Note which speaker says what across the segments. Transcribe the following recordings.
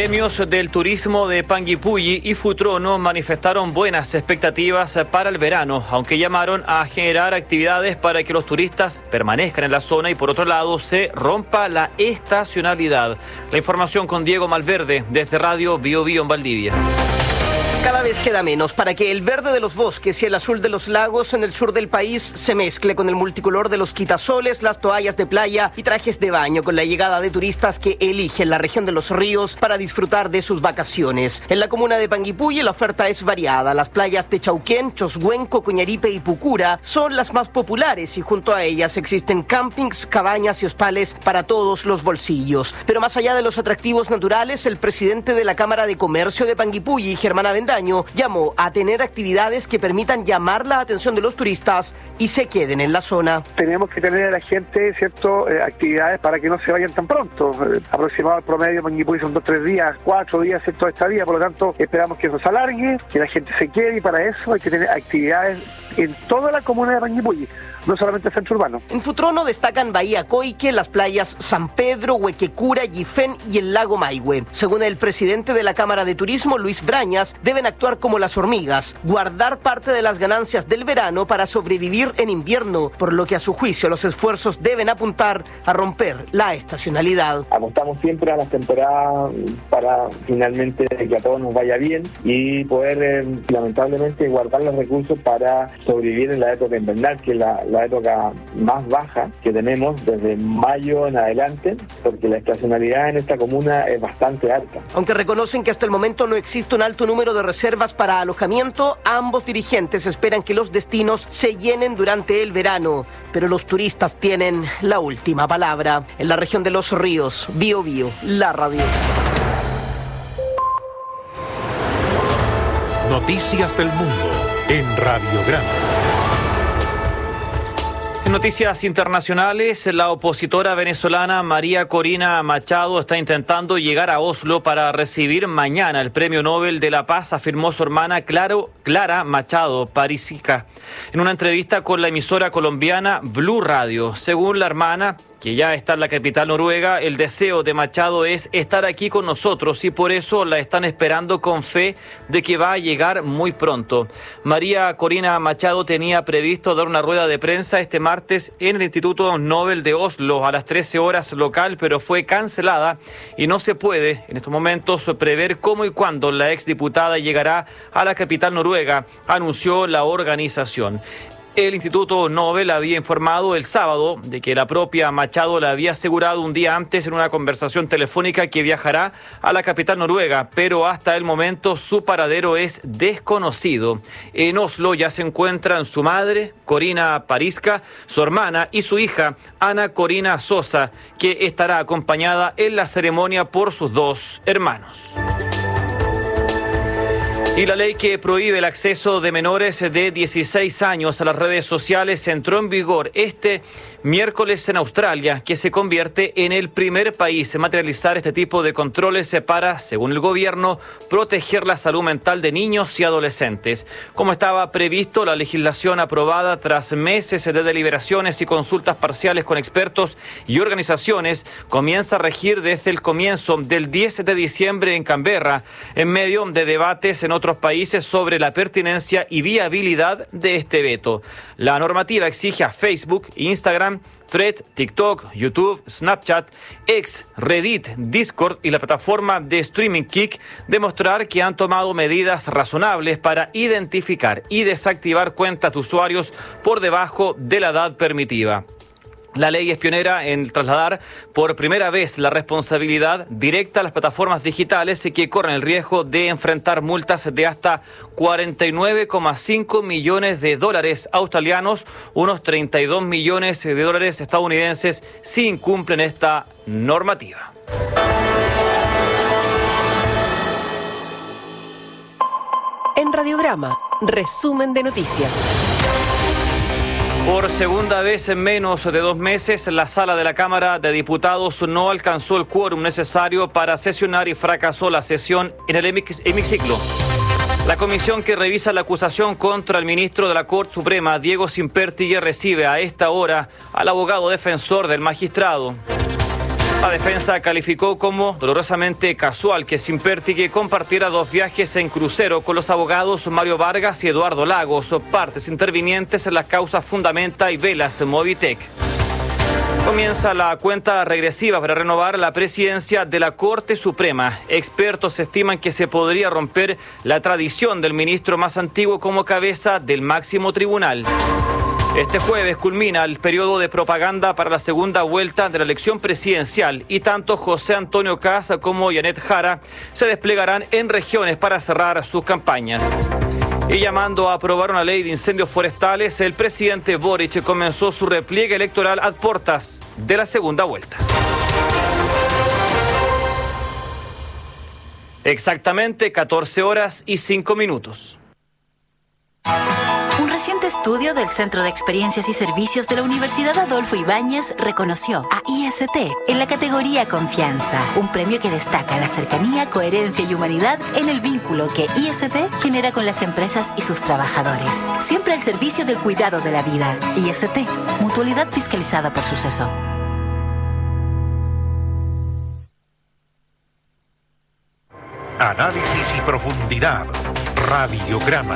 Speaker 1: Gremios del turismo de Panguipulli y Futrono manifestaron buenas expectativas para el verano, aunque llamaron a generar actividades para que los turistas permanezcan en la zona y por otro lado se rompa la estacionalidad. La información con Diego Malverde desde Radio Bio Bio en Valdivia.
Speaker 2: Cada vez queda menos para que el verde de los bosques y el azul de los lagos en el sur del país se mezcle con el multicolor de los quitasoles, las toallas de playa y trajes de baño con la llegada de turistas que eligen la región de los ríos para disfrutar de sus vacaciones. En la comuna de Panguipulli la oferta es variada. Las playas de Chauquén, Choshuenco, Coñaripe y Pucura son las más populares y junto a ellas existen campings, cabañas y hostales para todos los bolsillos. Pero más allá de los atractivos naturales, el presidente de la Cámara de Comercio de Panguipulli, Germán Avendaño, llamó a tener actividades que permitan llamar la atención de los turistas y se queden en la zona.
Speaker 3: Tenemos que tener a la gente, ¿cierto?, actividades para que no se vayan tan pronto. Aproximado al promedio de Panguipulli son 2, 3 días, 4 días, ¿cierto?, esta día. Por lo tanto, esperamos que eso se alargue, que la gente se quede y para eso hay que tener actividades en toda la comuna de Panguipulli, no solamente el centro urbano.
Speaker 2: En Futrono destacan Bahía Coique, las playas San Pedro, Huequecura, Yifén y el lago Maihue. Según el presidente de la Cámara de Turismo, Luis Brañas, deben actuar como las hormigas, guardar parte de las ganancias del verano para sobrevivir en invierno, por lo que a su juicio los esfuerzos deben apuntar a romper la estacionalidad.
Speaker 4: Apostamos siempre a las temporadas para finalmente que a todos nos vaya bien y poder lamentablemente guardar los recursos para sobrevivir en la época invernal, que es la época más baja que tenemos desde mayo en adelante, porque la estacionalidad en esta comuna es bastante alta.
Speaker 2: Aunque reconocen que hasta el momento no existe un alto número de reservas para alojamiento, ambos dirigentes esperan que los destinos se llenen durante el verano, pero los turistas tienen la última palabra. En la región de Los Ríos, Bio Bio, la radio.
Speaker 5: Noticias del mundo en Radiograma.
Speaker 1: En noticias internacionales, la opositora venezolana María Corina Machado está intentando llegar a Oslo para recibir mañana el Premio Nobel de la Paz, afirmó su hermana Clara Machado Parísica en una entrevista con la emisora colombiana Blue Radio. Según la hermana, que ya está en la capital noruega, el deseo de Machado es estar aquí con nosotros y por eso la están esperando con fe de que va a llegar muy pronto. María Corina Machado tenía previsto dar una rueda de prensa este martes en el Instituto Nobel de Oslo a las 13 horas local, pero fue cancelada y no se puede en estos momentos prever cómo y cuándo la exdiputada llegará a la capital noruega, anunció la organización. El Instituto Nobel había informado el sábado de que la propia Machado le había asegurado un día antes en una conversación telefónica que viajará a la capital noruega, pero hasta el momento su paradero es desconocido. En Oslo ya se encuentran su madre, Corina Parísica, su hermana y su hija, Ana Corina Sosa, que estará acompañada en la ceremonia por sus dos hermanos. Y la ley que prohíbe el acceso de menores de 16 años a las redes sociales entró en vigor este miércoles en Australia, que se convierte en el primer país en materializar este tipo de controles para, según el gobierno, proteger la salud mental de niños y adolescentes. Como estaba previsto, la legislación aprobada tras meses de deliberaciones y consultas parciales con expertos y organizaciones comienza a regir desde el comienzo del 10 de diciembre en Canberra, en medio de debates en otros países sobre la pertinencia y viabilidad de este veto. La normativa exige a Facebook, Instagram, Threads, TikTok, YouTube, Snapchat, X, Reddit, Discord y la plataforma de streaming Kick demostrar que han tomado medidas razonables para identificar y desactivar cuentas de usuarios por debajo de la edad permitida. La ley es pionera en trasladar por primera vez la responsabilidad directa a las plataformas digitales y que corren el riesgo de enfrentar multas de hasta 49,5 millones de dólares australianos, unos 32 millones de dólares estadounidenses, si incumplen esta normativa.
Speaker 6: En Radiograma, resumen de noticias.
Speaker 1: Por segunda vez en menos de 2 meses, la sala de la Cámara de Diputados no alcanzó el quórum necesario para sesionar y fracasó la sesión en el hemiciclo. La comisión que revisa la acusación contra el ministro de la Corte Suprema, Diego Simpertighe, recibe a esta hora al abogado defensor del magistrado. La defensa calificó como dolorosamente casual que Simpertighe compartiera 2 viajes en crucero con los abogados Mario Vargas y Eduardo Lagos, partes intervinientes en las causas Fundamenta y Velas Movitech. Comienza la cuenta regresiva para renovar la presidencia de la Corte Suprema. Expertos estiman que se podría romper la tradición del ministro más antiguo como cabeza del máximo tribunal. Este jueves culmina el periodo de propaganda para la segunda vuelta de la elección presidencial y tanto José Antonio Caz como Janet Jara se desplegarán en regiones para cerrar sus campañas. Y llamando a aprobar una ley de incendios forestales, el presidente Boric comenzó su repliegue electoral a puertas de la segunda vuelta. Exactamente 14:05.
Speaker 7: Un reciente estudio del Centro de Experiencias y Servicios de la Universidad Adolfo Ibáñez reconoció a IST en la categoría Confianza, un premio que destaca la cercanía, coherencia y humanidad en el vínculo que IST genera con las empresas y sus trabajadores. Siempre al servicio del cuidado de la vida. IST, mutualidad fiscalizada por Suceso.
Speaker 5: Análisis y profundidad. Radiograma.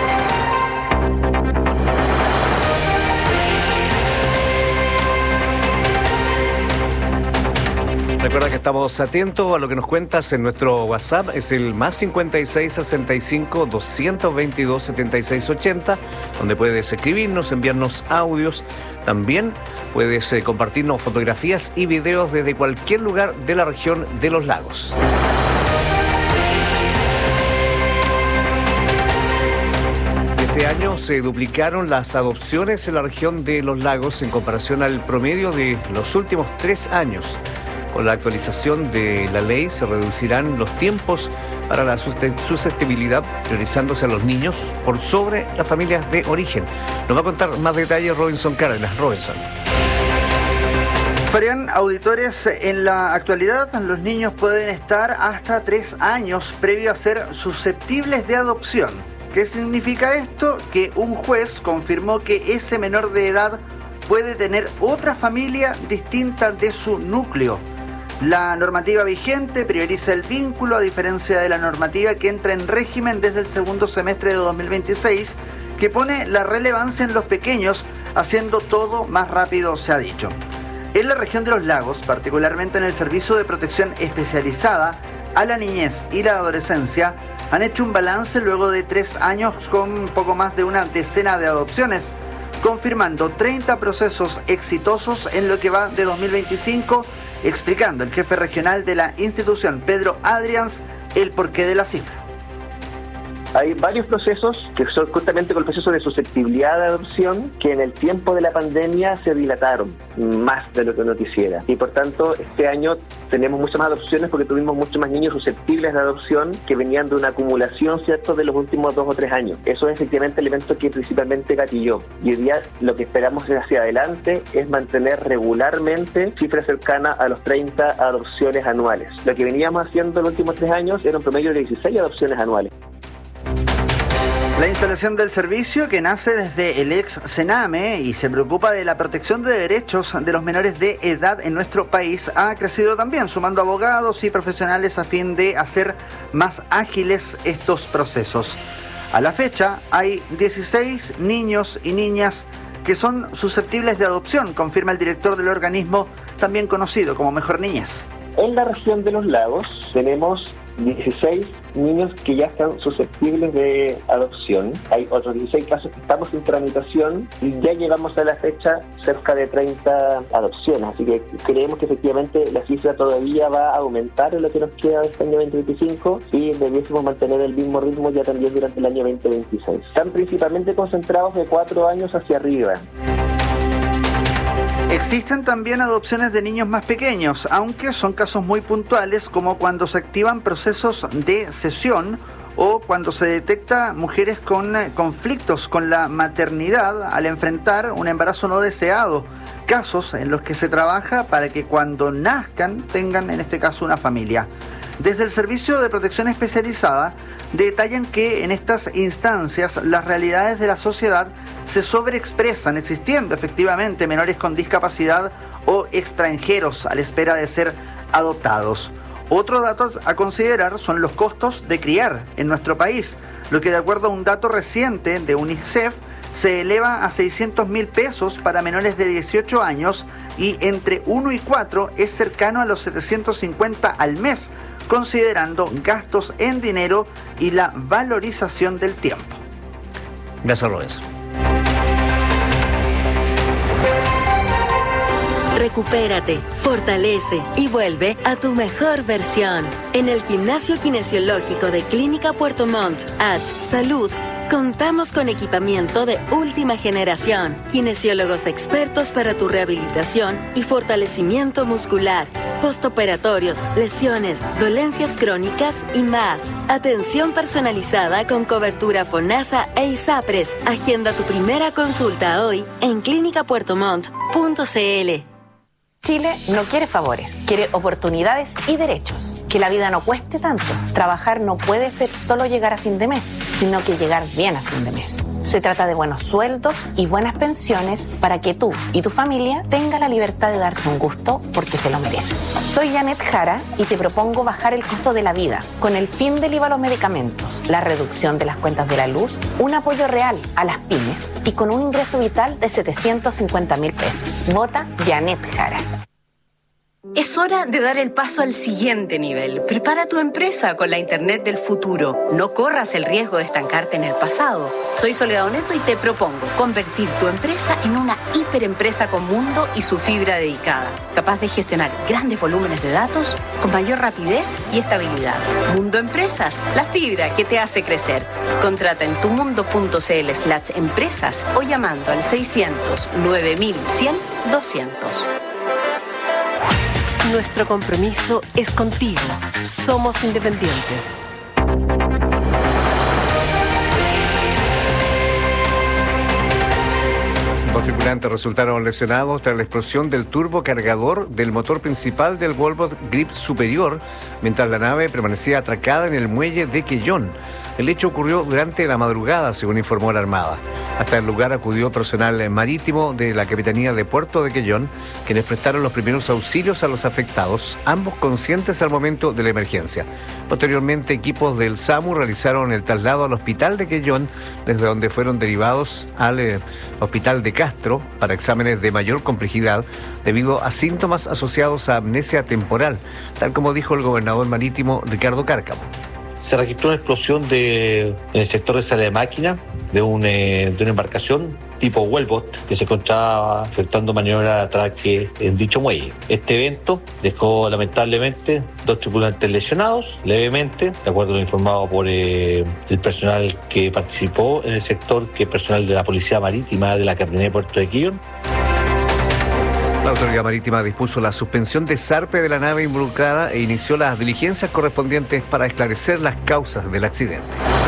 Speaker 8: Recuerda que estamos atentos a lo que nos cuentas en nuestro WhatsApp, es el +56 65 222 76 80, donde puedes escribirnos, enviarnos audios. También puedes compartirnos fotografías y videos desde cualquier lugar de la región de los lagos. Este año se duplicaron las adopciones en la región de los lagos en comparación al promedio de los últimos 3 años. Con la actualización de la ley se reducirán los tiempos para la susceptibilidad, priorizándose a los niños por sobre las familias de origen. Nos va a contar más detalles Robinson Cárdenas. Robinson.
Speaker 9: Farían auditores, en la actualidad los niños pueden estar hasta 3 años previo a ser susceptibles de adopción. ¿Qué significa esto? Que un juez confirmó que ese menor de edad puede tener otra familia distinta de su núcleo. La normativa vigente prioriza el vínculo, a diferencia de la normativa que entra en régimen desde el segundo semestre de 2026, que pone la relevancia en los pequeños, haciendo todo más rápido, se ha dicho. En la región de los lagos, particularmente en el Servicio de Protección Especializada a la Niñez y la Adolescencia, han hecho un balance luego de 3 años con poco más de una decena de adopciones, confirmando 30 procesos exitosos en lo que va de 2025, explicando el jefe regional de la institución, Pedro Adrians, el porqué de la cifra.
Speaker 10: Hay varios procesos que son justamente con el proceso de susceptibilidad de adopción que en el tiempo de la pandemia se dilataron más de lo que uno quisiera. Y por tanto, este año tenemos muchas más adopciones porque tuvimos muchos más niños susceptibles de adopción que venían de una acumulación, ¿cierto?, de los últimos 2 o 3 años. Eso es efectivamente el elemento que principalmente gatilló. Y hoy día lo que esperamos hacia adelante es mantener regularmente cifras cercanas a los 30 adopciones anuales. Lo que veníamos haciendo en los últimos 3 años era un promedio de 16 adopciones anuales.
Speaker 9: La instalación del servicio, que nace desde el ex Sename y se preocupa de la protección de derechos de los menores de edad en nuestro país, ha crecido también, sumando abogados y profesionales a fin de hacer más ágiles estos procesos. A la fecha hay 16 niños y niñas que son susceptibles de adopción, confirma el director del organismo, también conocido como Mejor Niñez.
Speaker 10: En la región de los lagos tenemos 16 niños que ya están susceptibles de adopción. Hay otros 16 casos que estamos en tramitación y ya llegamos a la fecha cerca de 30 adopciones. Así que creemos que efectivamente la cifra todavía va a aumentar en lo que nos queda de este año 2025 y debiésemos mantener el mismo ritmo ya también durante el año 2026. Están principalmente concentrados de 4 años hacia arriba.
Speaker 9: Existen también adopciones de niños más pequeños, aunque son casos muy puntuales, como cuando se activan procesos de cesión o cuando se detecta mujeres con conflictos con la maternidad al enfrentar un embarazo no deseado. Casos en los que se trabaja para que cuando nazcan tengan, en este caso, una familia. Desde el Servicio de Protección Especializada detallan que en estas instancias las realidades de la sociedad se sobreexpresan, existiendo efectivamente menores con discapacidad o extranjeros a la espera de ser adoptados. Otros datos a considerar son los costos de criar en nuestro país, lo que de acuerdo a un dato reciente de UNICEF se eleva a 600.000 pesos para menores de 18 años y entre 1 y 4 es cercano a los 750 al mes, considerando gastos en dinero y la valorización del tiempo.
Speaker 8: Gracias, Lorenzo.
Speaker 11: Recupérate, fortalece y vuelve a tu mejor versión. En el Gimnasio Kinesiológico de Clínica Puerto Montt, Salud, contamos con equipamiento de última generación, kinesiólogos expertos para tu rehabilitación y fortalecimiento muscular, postoperatorios, lesiones, dolencias crónicas y más. Atención personalizada con cobertura FONASA e ISAPRES. Agenda tu primera consulta hoy en clinicapuertomont.cl.
Speaker 12: Chile no quiere favores, quiere oportunidades y derechos. Que la vida no cueste tanto. Trabajar no puede ser solo llegar a fin de mes, sino que llegar bien a fin de mes. Se trata de buenos sueldos y buenas pensiones para que tú y tu familia tengan la libertad de darse un gusto porque se lo merecen. Soy Janet Jara y te propongo bajar el costo de la vida con el fin del IVA a los medicamentos, la reducción de las cuentas de la luz, un apoyo real a las pymes y con un ingreso vital de 750.000 pesos. Vota Janet Jara.
Speaker 13: Es hora de dar el paso al siguiente nivel. Prepara tu empresa con la Internet del futuro. No corras el riesgo de estancarte en el pasado. Soy Soledad Oneto y te propongo convertir tu empresa en una hiperempresa con mundo y su fibra dedicada, capaz de gestionar grandes volúmenes de datos con mayor rapidez y estabilidad. Mundo Empresas, la fibra que te hace crecer. Contrata en tumundo.cl/empresas o llamando al 600 9100 200.
Speaker 6: Nuestro compromiso es contigo. Somos independientes.
Speaker 8: Dos tripulantes resultaron lesionados tras la explosión del turbocargador del motor principal del Volvo Grip Superior, mientras la nave permanecía atracada en el muelle de Quellón. El hecho ocurrió durante la madrugada, según informó la Armada. Hasta el lugar acudió personal marítimo de la Capitanía de Puerto de Quellón, quienes prestaron los primeros auxilios a los afectados, ambos conscientes al momento de la emergencia. Posteriormente, equipos del SAMU realizaron el traslado al hospital de Quellón, desde donde fueron derivados al hospital de Castro para exámenes de mayor complejidad debido a síntomas asociados a amnesia temporal, tal como dijo el gobernador marítimo Ricardo Cárcamo.
Speaker 14: Se registró una explosión en el sector de sala de máquina de una embarcación tipo wellboat que se encontraba efectuando maniobra de atraque en dicho muelle. Este evento dejó lamentablemente 2 tripulantes lesionados levemente, de acuerdo a lo informado por el personal que participó en el sector, que es personal de la Policía Marítima de la Capitanía de Puerto de Quillón.
Speaker 8: La autoridad marítima dispuso la suspensión de zarpe de la nave involucrada e inició las diligencias correspondientes para esclarecer las causas del accidente.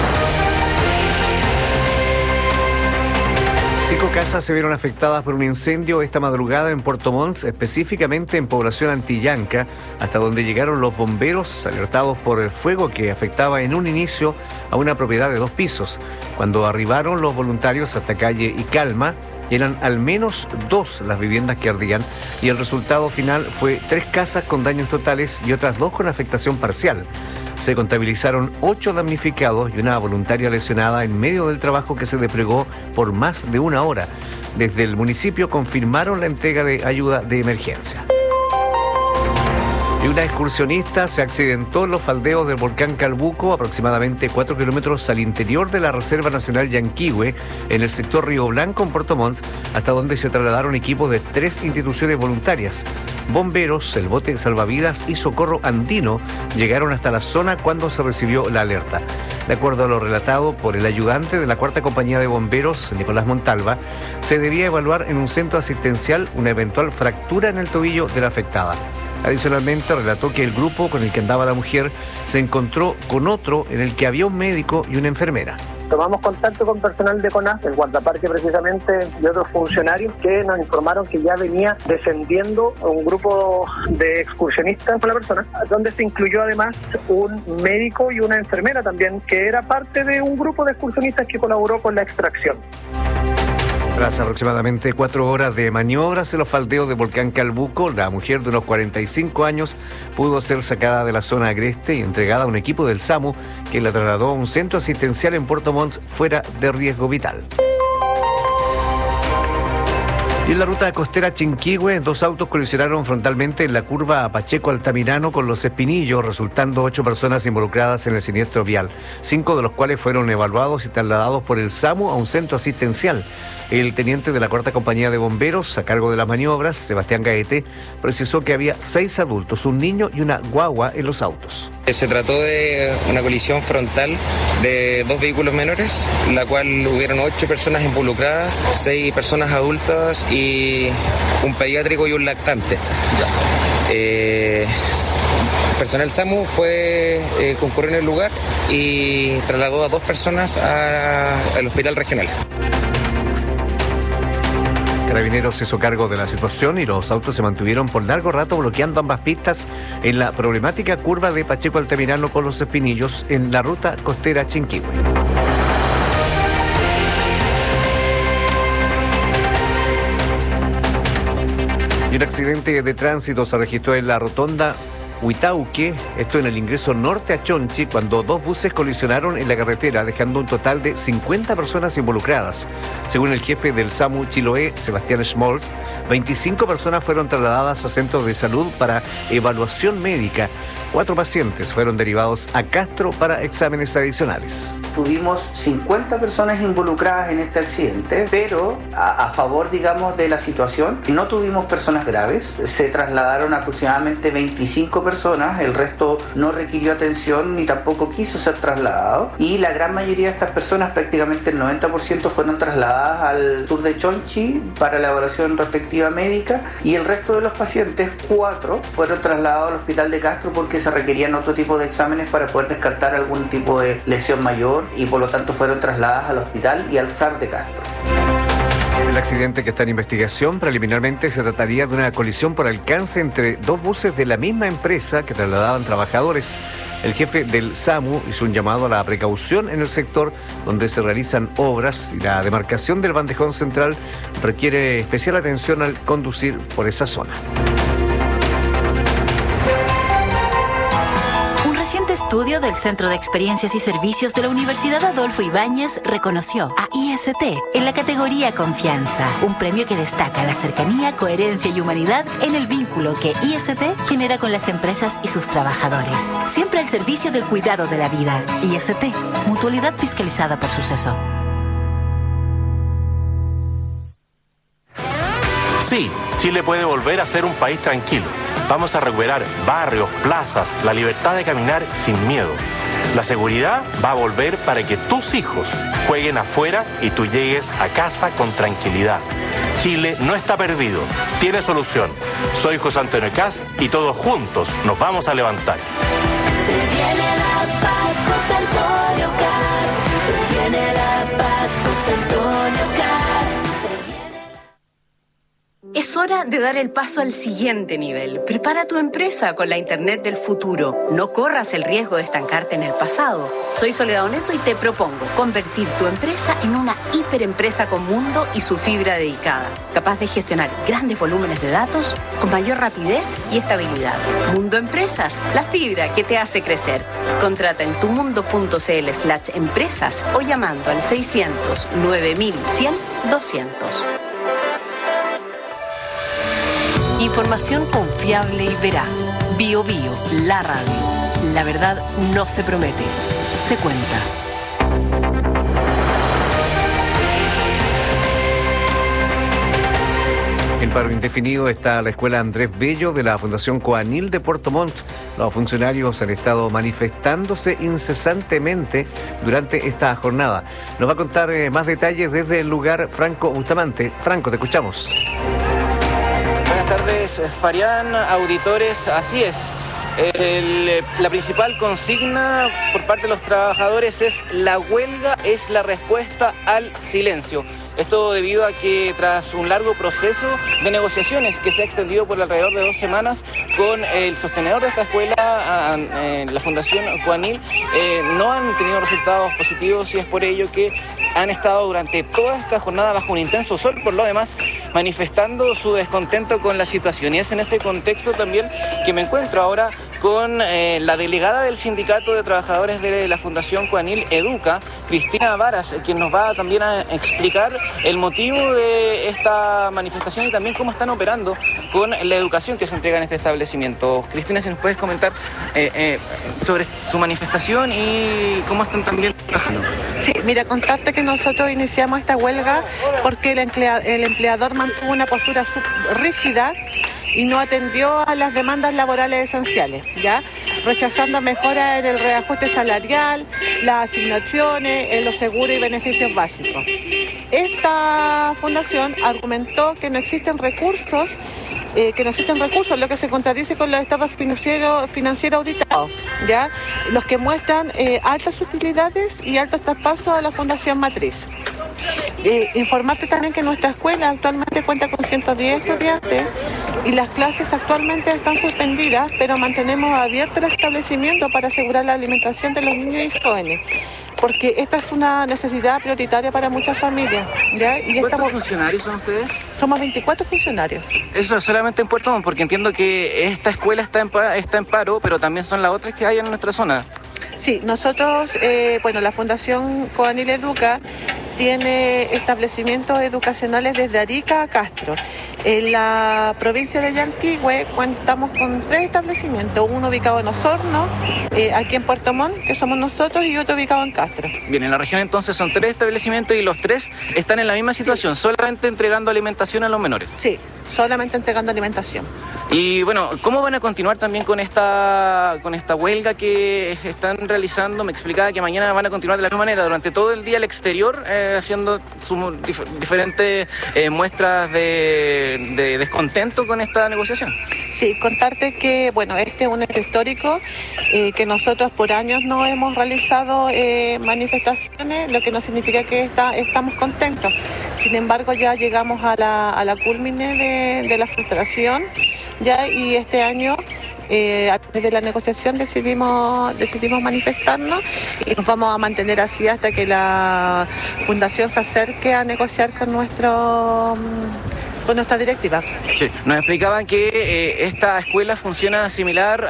Speaker 8: 5 casas se vieron afectadas por un incendio esta madrugada en Puerto Montt, específicamente en población Antillanca, hasta donde llegaron los bomberos alertados por el fuego que afectaba en un inicio a una propiedad de 2 pisos. Cuando arribaron los voluntarios hasta calle y Calma, eran al menos 2 las viviendas que ardían y el resultado final fue 3 casas con daños totales y otras 2 con afectación parcial. Se contabilizaron 8 damnificados y una voluntaria lesionada en medio del trabajo que se desplegó por más de 1 hora. Desde el municipio confirmaron la entrega de ayuda de emergencia. Y una excursionista se accidentó en los faldeos del volcán Calbuco, aproximadamente 4 kilómetros al interior de la Reserva Nacional Yanquihue, en el sector Río Blanco, en Puerto Montt, hasta donde se trasladaron equipos de 3 instituciones voluntarias. Bomberos, el bote salvavidas y Socorro Andino llegaron hasta la zona cuando se recibió la alerta. De acuerdo a lo relatado por el ayudante de la 4ª Compañía de Bomberos, Nicolás Montalva, se debía evaluar en un centro asistencial una eventual fractura en el tobillo de la afectada. Adicionalmente, relató que el grupo con el que andaba la mujer se encontró con otro en el que había un médico y una enfermera.
Speaker 15: Tomamos contacto con personal de CONAF, el guardaparque precisamente, y otros funcionarios que nos informaron que ya venía descendiendo un grupo de excursionistas con la persona, donde se incluyó además un médico y una enfermera también, que era parte de un grupo de excursionistas que colaboró con la extracción.
Speaker 8: Tras aproximadamente 4 horas de maniobras en los faldeos de Volcán Calbuco, la mujer de unos 45 años pudo ser sacada de la zona agreste y entregada a un equipo del SAMU que la trasladó a un centro asistencial en Puerto Montt fuera de riesgo vital. Y en la ruta costera Chinquihue, 2 autos colisionaron frontalmente en la curva Pacheco Altamirano con Los Espinillos, resultando 8 personas involucradas en el siniestro vial, 5 de los cuales fueron evaluados y trasladados por el SAMU a un centro asistencial. El teniente de la 4ª Compañía de Bomberos, a cargo de las maniobras, Sebastián Gaete, precisó que había 6 adultos, un niño y una guagua en los autos.
Speaker 16: Se trató de una colisión frontal de 2 vehículos menores, en la cual hubieron 8 personas involucradas, 6 personas adultas y un pediátrico y un lactante. Personal SAMU concurrió en el lugar y trasladó a 2 personas al hospital regional.
Speaker 8: Carabineros se hizo cargo de la situación y los autos se mantuvieron por largo rato bloqueando ambas pistas en la problemática curva de Pacheco Altamirano con Los Espinillos en la ruta costera Chinquihue. Y un accidente de tránsito se registró en la rotonda Huitauque, esto en el ingreso norte a Chonchi, cuando 2 buses colisionaron en la carretera, dejando un total de 50 personas involucradas. Según el jefe del SAMU Chiloé, Sebastián Schmolz, 25 personas fueron trasladadas a centros de salud para evaluación médica. 4 pacientes fueron derivados a Castro para exámenes adicionales.
Speaker 9: Tuvimos 50 personas involucradas en este accidente, pero a favor, digamos, de la situación, no tuvimos personas graves. Se trasladaron aproximadamente 25 personas, el resto no requirió atención ni tampoco quiso ser trasladado. Y la gran mayoría de estas personas, prácticamente el 90%, fueron trasladadas al sur de Chonchi para la evaluación respectiva médica. Y el resto de los pacientes, 4, fueron trasladados al hospital de Castro porque se requerían otro tipo de exámenes para poder descartar algún tipo de lesión mayor y por lo tanto fueron trasladadas al hospital y al SAR de Castro.
Speaker 8: El accidente, que está en investigación, preliminarmente se trataría de una colisión por alcance entre 2 buses de la misma empresa que trasladaban trabajadores. El jefe del SAMU hizo un llamado a la precaución en el sector donde se realizan obras y la demarcación del bandejón central requiere especial atención al conducir por esa zona.
Speaker 7: Reciente estudio del Centro de Experiencias y Servicios de la Universidad Adolfo Ibáñez reconoció a IST en la categoría Confianza, un premio que destaca la cercanía, coherencia y humanidad en el vínculo que IST genera con las empresas y sus trabajadores. Siempre al servicio del cuidado de la vida. IST, mutualidad fiscalizada por Suceso.
Speaker 17: Sí, Chile puede volver a ser un país tranquilo. Vamos a recuperar barrios, plazas, la libertad de caminar sin miedo. La seguridad va a volver para que tus hijos jueguen afuera y tú llegues a casa con tranquilidad. Chile no está perdido, tiene solución. Soy José Antonio Kast y todos juntos nos vamos a levantar.
Speaker 18: Se viene la paz, José Antonio Kast. Se viene la paz, José Antonio Kast.
Speaker 13: Es hora de dar el paso al siguiente nivel. Prepara tu empresa con la Internet del futuro. No corras el riesgo de estancarte en el pasado. Soy Soledad Oneto y te propongo convertir tu empresa en una hiperempresa con mundo y su fibra dedicada, capaz de gestionar grandes volúmenes de datos con mayor rapidez y estabilidad. Mundo Empresas, la fibra que te hace crecer. Contrata en tumundo.cl/empresas o llamando al 600 9100 200.
Speaker 6: Información confiable y veraz. Bio Bio, la radio. La verdad no se promete, se cuenta.
Speaker 8: En paro indefinido está la escuela Andrés Bello de la Fundación Coanil de Puerto Montt. Los funcionarios han estado manifestándose incesantemente durante esta jornada. Nos va a contar más detalles desde el lugar Franco Bustamante. Franco, te escuchamos.
Speaker 19: Buenas tardes, Farián, auditores, así es. La principal consigna por parte de los trabajadores es: la huelga es la respuesta al silencio. Esto debido a que tras un largo proceso de negociaciones que se ha extendido por alrededor de 2 semanas con el sostenedor de esta escuela, la Fundación Coanil, no han tenido resultados positivos, y es por ello que han estado durante toda esta jornada bajo un intenso sol, por lo demás manifestando su descontento con la situación. Y es en ese contexto también que me encuentro ahora con la delegada del Sindicato de Trabajadores de la Fundación Coanil Educa, Cristina Varas, quien nos va también a explicar el motivo de esta manifestación y también cómo están operando con la educación que se entrega en este establecimiento. Cristina, si nos puedes comentar sobre su manifestación y cómo están también trabajando.
Speaker 20: Sí, mira, contarte que nosotros iniciamos esta huelga porque el empleador mantuvo una postura rígida y no atendió a las demandas laborales esenciales, ¿ya? Rechazando mejoras en el reajuste salarial, las asignaciones, en los seguros y beneficios básicos. Esta fundación argumentó que no existen recursos, lo que se contradice con los estados financieros auditados, ¿ya? Los que muestran altas utilidades y altos traspasos a la fundación matriz. Informarte también que nuestra escuela actualmente cuenta con 110 estudiantes y las clases actualmente están suspendidas, pero mantenemos abierto el establecimiento para asegurar la alimentación de los niños y jóvenes, porque esta es una necesidad prioritaria para muchas familias, ¿ya? Y
Speaker 19: ¿Cuántos funcionarios son ustedes?
Speaker 20: Somos 24 funcionarios.
Speaker 19: Eso es solamente en Puerto Montt, porque entiendo que esta escuela está en paro, pero también son las otras que hay en nuestra zona.
Speaker 20: Sí, nosotros, la Fundación Coanil Educa tiene establecimientos educacionales desde Arica a Castro. En la provincia de Yanquihue contamos con 3 establecimientos, uno ubicado en Osorno, aquí en Puerto Montt, que somos nosotros, y otro ubicado en Castro.
Speaker 19: Bien, en la región entonces son 3 establecimientos y los 3 están en la misma situación, solamente entregando alimentación a los menores.
Speaker 20: Sí, solamente entregando alimentación.
Speaker 19: Y bueno, ¿cómo van a continuar también con esta huelga que están realizando? Me explicaba que mañana van a continuar de la misma manera, durante todo el día al exterior, haciendo sus diferentes muestras de descontento con esta negociación.
Speaker 20: Sí, contarte que, este es un hecho histórico, que nosotros por años no hemos realizado manifestaciones, lo que no significa que estamos contentos. Sin embargo, ya llegamos a la culmine de la frustración, ya, y este año, desde la negociación decidimos manifestarnos y nos vamos a mantener así hasta que la Fundación se acerque a negociar con nuestra directiva.
Speaker 19: Sí, nos explicaban que esta escuela funciona similar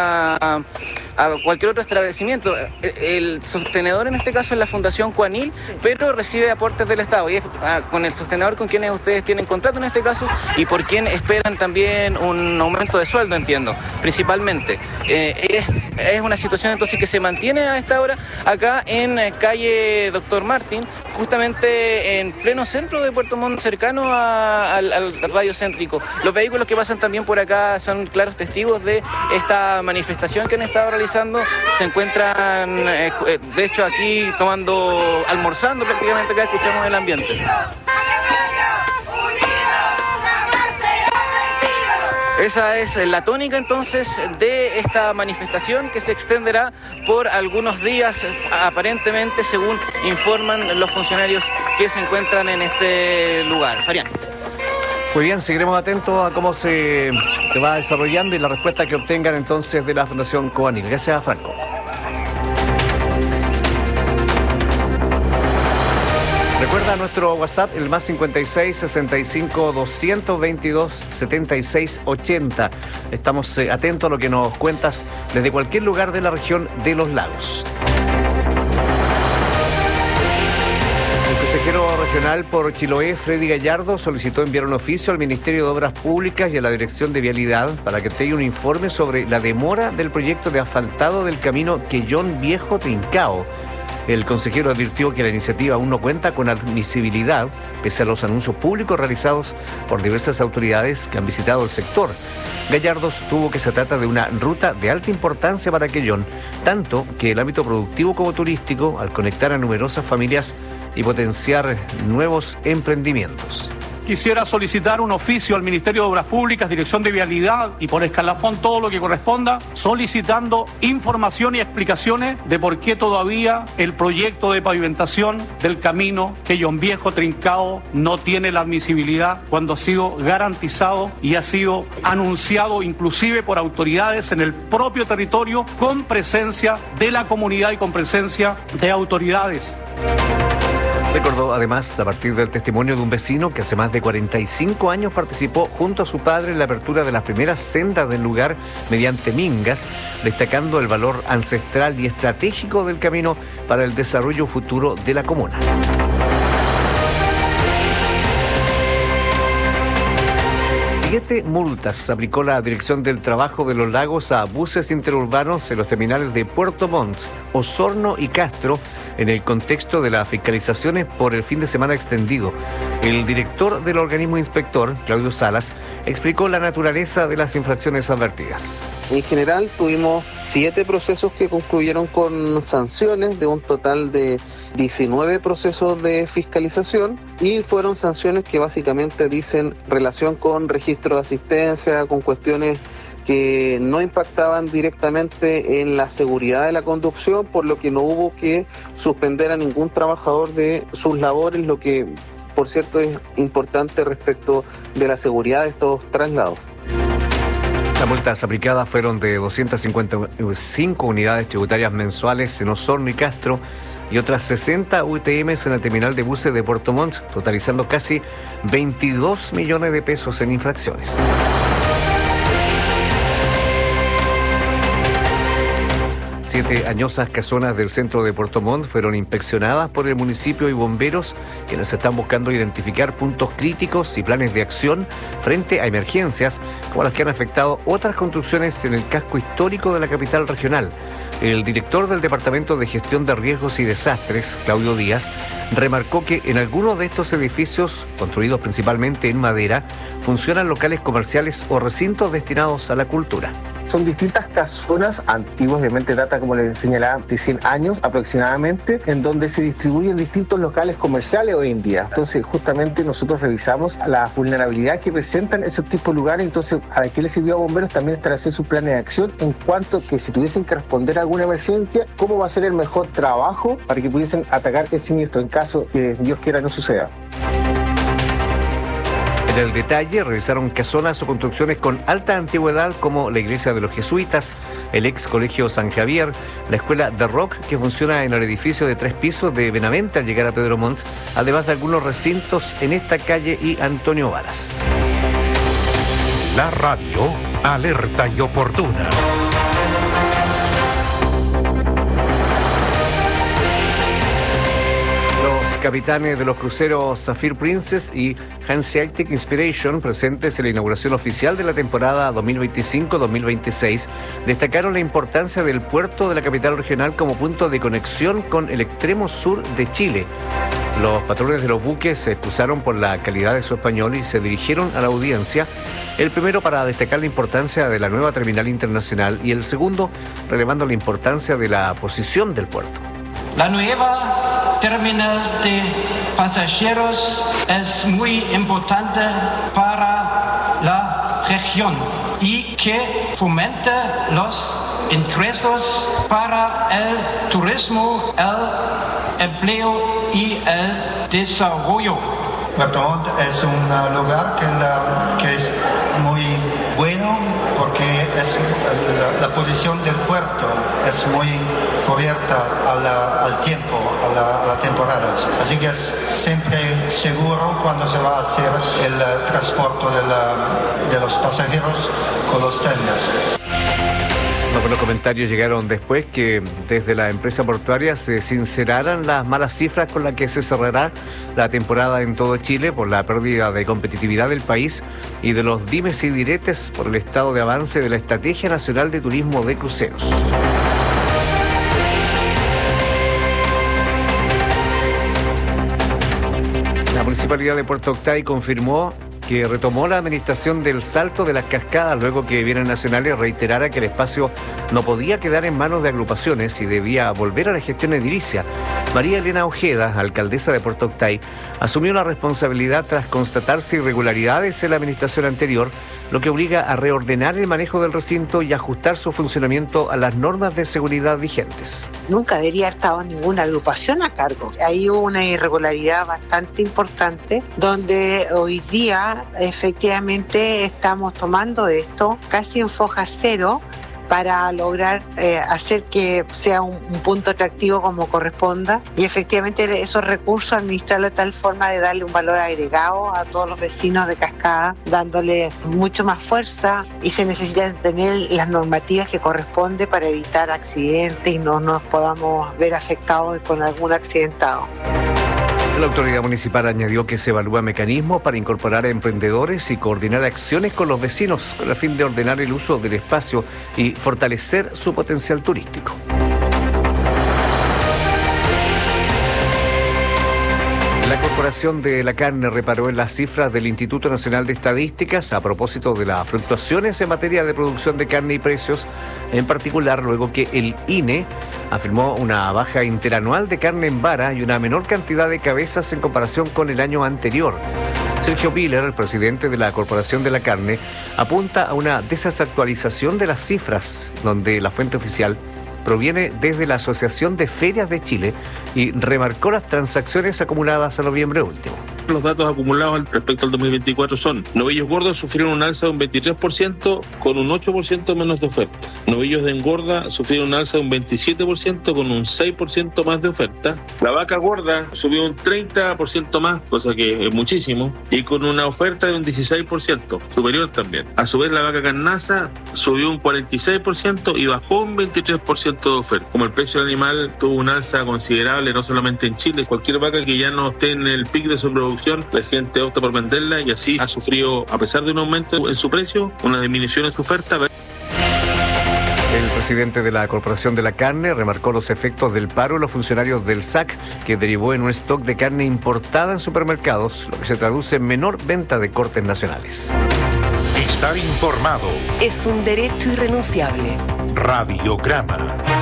Speaker 19: a cualquier otro establecimiento. El sostenedor en este caso es la Fundación Coanil, pero recibe aportes del Estado y es con el sostenedor con quienes ustedes tienen contrato en este caso y por quien esperan también un aumento de sueldo, entiendo, principalmente. Es una situación entonces que se mantiene a esta hora acá en calle Dr. Martín, justamente en pleno centro de Puerto Montt, cercano al radio céntrico. Los vehículos que pasan también por acá son claros testigos de esta manifestación que han estado realizando. Se encuentran, de hecho, aquí almorzando prácticamente, acá escuchamos el ambiente. Esa es la tónica entonces de esta manifestación que se extenderá por algunos días, aparentemente, según informan los funcionarios que se encuentran en este lugar. Farián.
Speaker 8: Muy bien, seguiremos atentos a cómo se va desarrollando y la respuesta que obtengan entonces de la Fundación Coanil. Gracias, Franco. Recuerda nuestro WhatsApp, el más 56 65 222 76 80. Estamos atentos a lo que nos cuentas desde cualquier lugar de la región de los lagos. El consejero regional por Chiloé, Freddy Gallardo, solicitó enviar un oficio al Ministerio de Obras Públicas y a la Dirección de Vialidad para que tenga un informe sobre la demora del proyecto de asfaltado del camino Quellón Viejo Trincao. El consejero advirtió que la iniciativa aún no cuenta con admisibilidad, pese a los anuncios públicos realizados por diversas autoridades que han visitado el sector. Gallardo sostuvo que se trata de una ruta de alta importancia para Quellón, tanto que el ámbito productivo como turístico, al conectar a numerosas familias y potenciar nuevos emprendimientos.
Speaker 21: Quisiera solicitar un oficio al Ministerio de Obras Públicas, Dirección de Vialidad y por escalafón todo lo que corresponda, solicitando información y explicaciones de por qué todavía el proyecto de pavimentación del camino Quellón Viejo Trincao no tiene la admisibilidad cuando ha sido garantizado y ha sido anunciado inclusive por autoridades en el propio territorio con presencia de la comunidad y con presencia de autoridades.
Speaker 8: Recordó además, a partir del testimonio de un vecino que hace más de 45 años participó junto a su padre en la apertura de las primeras sendas del lugar mediante mingas, destacando el valor ancestral y estratégico del camino para el desarrollo futuro de la comuna. 7 multas aplicó la Dirección del Trabajo de los Lagos a buses interurbanos en los terminales de Puerto Montt, Osorno y Castro en el contexto de las fiscalizaciones por el fin de semana extendido. El director del organismo inspector, Claudio Salas, explicó la naturaleza de las infracciones advertidas.
Speaker 3: En general tuvimos 7 procesos que concluyeron con sanciones de un total de 19 procesos de fiscalización y fueron sanciones que básicamente dicen relación con registro de asistencia, con cuestiones que no impactaban directamente en la seguridad de la conducción, por lo que no hubo que suspender a ningún trabajador de sus labores, lo que por cierto es importante respecto de la seguridad de estos traslados.
Speaker 8: Las multas aplicadas fueron de 255 unidades tributarias mensuales en Osorno y Castro y otras 60 UTMs en la terminal de buses de Puerto Montt, totalizando casi 22 millones de pesos en infracciones. Siete añosas casonas del centro de Puerto Montt fueron inspeccionadas por el municipio y bomberos, quienes están buscando identificar puntos críticos y planes de acción frente a emergencias como las que han afectado otras construcciones en el casco histórico de la capital regional. El director del Departamento de Gestión de Riesgos y Desastres, Claudio Díaz, remarcó que en algunos de estos edificios, construidos principalmente en madera, funcionan locales comerciales o recintos destinados a la cultura.
Speaker 22: Son distintas casonas antiguas, obviamente data, como les señalaba, de 100 años aproximadamente, en donde se distribuyen distintos locales comerciales hoy en día. Entonces, justamente nosotros revisamos la vulnerabilidad que presentan esos tipos de lugares. Entonces, ¿a qué les sirvió a bomberos? También establecer su plan de acción en cuanto que si tuviesen que responder a alguna emergencia, cómo va a ser el mejor trabajo para que pudiesen atacar el siniestro en caso que Dios quiera no suceda.
Speaker 8: En el detalle, revisaron casonas o construcciones con alta antigüedad como la iglesia de los jesuitas, el ex colegio San Javier, la escuela The Rock, que funciona en el edificio de 3 pisos de Benavente al llegar a Pedro Montt, además de algunos recintos en esta calle y Antonio Varas.
Speaker 5: La radio alerta y oportuna.
Speaker 8: Capitanes de los cruceros Zafir Princess y Hanseatic Inspiration, presentes en la inauguración oficial de la temporada 2025-2026, destacaron la importancia del puerto de la capital regional como punto de conexión con el extremo sur de Chile. Los patrones de los buques se excusaron por la calidad de su español y se dirigieron a la audiencia, el primero para destacar la importancia de la nueva terminal internacional y el segundo relevando la importancia de la posición del puerto.
Speaker 23: La nueva terminal de pasajeros es muy importante para la región y que fomenta los ingresos para el turismo, el empleo y el desarrollo.
Speaker 24: Puerto Montt es un lugar que es muy bueno porque es la posición del puerto es muy cubierta al tiempo, a las temporadas. Así que es siempre seguro cuando se va a hacer el transporte de los pasajeros con los trenes.
Speaker 8: Los comentarios llegaron después que desde la empresa portuaria se sinceraran las malas cifras con las que se cerrará la temporada en todo Chile por la pérdida de competitividad del país y de los dimes y diretes por el estado de avance de la Estrategia Nacional de Turismo de Cruceros. La Municipalidad de Puerto Octay confirmó que retomó la administración del Salto de las Cascadas luego que Bienes Nacionales reiterara que el espacio no podía quedar en manos de agrupaciones y debía volver a la gestión edilicia. María Elena Ojeda, alcaldesa de Puerto Octay, asumió la responsabilidad tras constatarse irregularidades en la administración anterior, lo que obliga a reordenar el manejo del recinto y ajustar su funcionamiento a las normas de seguridad vigentes.
Speaker 25: Nunca debería haber estado ninguna agrupación a cargo. Ahí hubo una irregularidad bastante importante, donde hoy día efectivamente estamos tomando esto casi en foja cero para lograr hacer que sea un punto atractivo como corresponda y efectivamente esos recursos administrarlos de tal forma de darle un valor agregado a todos los vecinos de Cascada, dándole mucho más fuerza, y se necesitan tener las normativas que corresponde para evitar accidentes y no nos podamos ver afectados con algún accidentado.
Speaker 8: La autoridad municipal añadió que se evalúa mecanismos para incorporar a emprendedores y coordinar acciones con los vecinos con el fin de ordenar el uso del espacio y fortalecer su potencial turístico. La Corporación de la Carne reparó en las cifras del Instituto Nacional de Estadísticas a propósito de las fluctuaciones en materia de producción de carne y precios, en particular luego que el INE afirmó una baja interanual de carne en vara y una menor cantidad de cabezas en comparación con el año anterior. Sergio Piller, el presidente de la Corporación de la Carne, apunta a una desactualización de las cifras, donde la fuente oficial proviene desde la Asociación de Ferias de Chile y remarcó las transacciones acumuladas a noviembre último.
Speaker 1: Los datos acumulados respecto al 2024 son: novillos gordos sufrieron un alza de un 23% con un 8% menos de oferta. Novillos de engorda sufrieron un alza de un 27% con un 6% más de oferta. La vaca gorda subió un 30% más, cosa que es muchísimo, y con una oferta de un 16%, superior también. A su vez, la vaca carnaza subió un 46% y bajó un 23% de oferta. Como el precio del animal tuvo un alza considerable, no solamente en Chile, cualquier vaca que ya no esté en el pic de su producción, la gente opta por venderla y así ha sufrido, a pesar de un aumento en su precio, una disminución en su oferta.
Speaker 8: El presidente de la Corporación de la Carne remarcó los efectos del paro de los funcionarios del SAC, que derivó en un stock de carne importada en supermercados, lo que se traduce en menor venta de cortes nacionales.
Speaker 5: Estar informado
Speaker 6: es un derecho irrenunciable.
Speaker 5: Radiograma.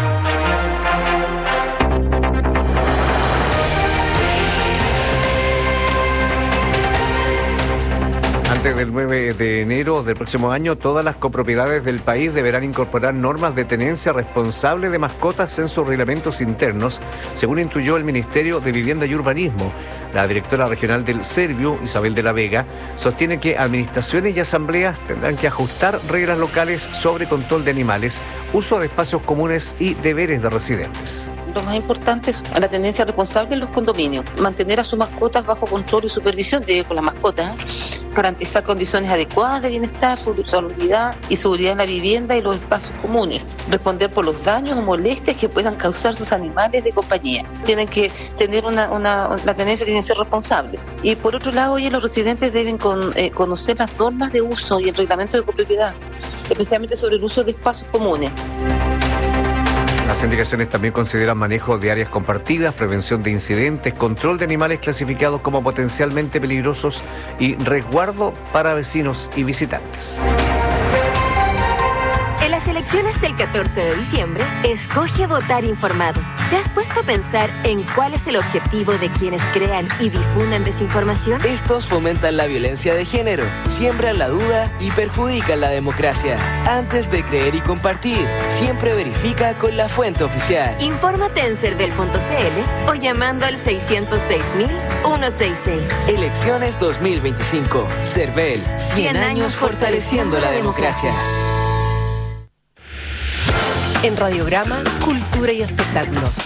Speaker 8: Antes del 9 de enero del próximo año, todas las copropiedades del país deberán incorporar normas de tenencia responsable de mascotas en sus reglamentos internos, según instruyó el Ministerio de Vivienda y Urbanismo. La directora regional del Serviu, Isabel de la Vega, sostiene que administraciones y asambleas tendrán que ajustar reglas locales sobre control de animales, uso de espacios comunes y deberes de residentes.
Speaker 2: Lo más importante es la tenencia responsable en los condominios, mantener a sus mascotas bajo control y supervisión con las mascotas, garantizar condiciones adecuadas de bienestar, salubridad y seguridad en la vivienda y los espacios comunes, responder por los daños o molestias que puedan causar sus animales de compañía. Tienen que tener la tenencia tiene que ser responsable. Y por otro lado, hoy los residentes deben conocer las normas de uso y el reglamento de copropiedad, especialmente sobre el uso de espacios comunes.
Speaker 8: Las indicaciones también consideran manejo de áreas compartidas, prevención de incidentes, control de animales clasificados como potencialmente peligrosos y resguardo para vecinos y visitantes.
Speaker 4: En las elecciones del 14 de diciembre, escoge votar informado. ¿Te has puesto a pensar en cuál es el objetivo de quienes crean y difunden desinformación?
Speaker 10: Estos fomentan la violencia de género, siembran la duda y perjudican la democracia. Antes de creer y compartir, siempre verifica con la fuente oficial.
Speaker 4: Infórmate en cervel.cl o llamando al 606.166.
Speaker 10: Elecciones 2025. Cervel, 100 años fortaleciendo la democracia.
Speaker 6: En Radiograma, Cultura y Espectáculos.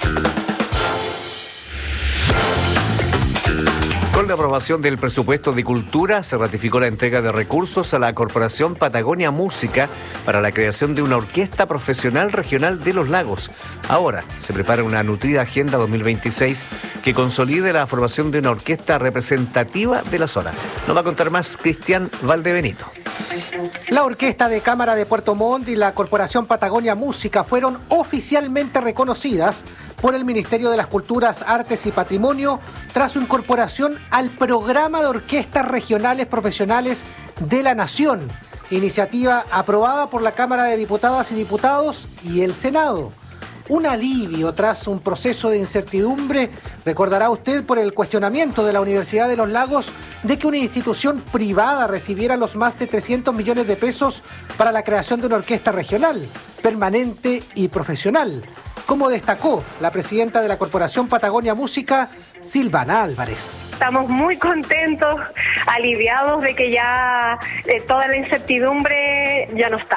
Speaker 8: Con la aprobación del presupuesto de Cultura, se ratificó la entrega de recursos a la Corporación Patagonia Música para la creación de una orquesta profesional regional de los lagos. Ahora se prepara una nutrida agenda 2026 que consolide la formación de una orquesta representativa de la zona. Nos va a contar más Cristian Valdebenito.
Speaker 11: La Orquesta de Cámara de Puerto Montt y la Corporación Patagonia Música fueron oficialmente reconocidas por el Ministerio de las Culturas, Artes y Patrimonio tras su incorporación al Programa de Orquestas Regionales Profesionales de la Nación, iniciativa aprobada por la Cámara de Diputadas y Diputados y el Senado. Un alivio tras un proceso de incertidumbre, recordará usted, por el cuestionamiento de la Universidad de los Lagos de que una institución privada recibiera los más de 300 millones de pesos para la creación de una orquesta regional, permanente y profesional, como destacó la presidenta de la Corporación Patagonia Música, Silvana Álvarez.
Speaker 26: Estamos muy contentos, aliviados de que ya toda la incertidumbre ya no está.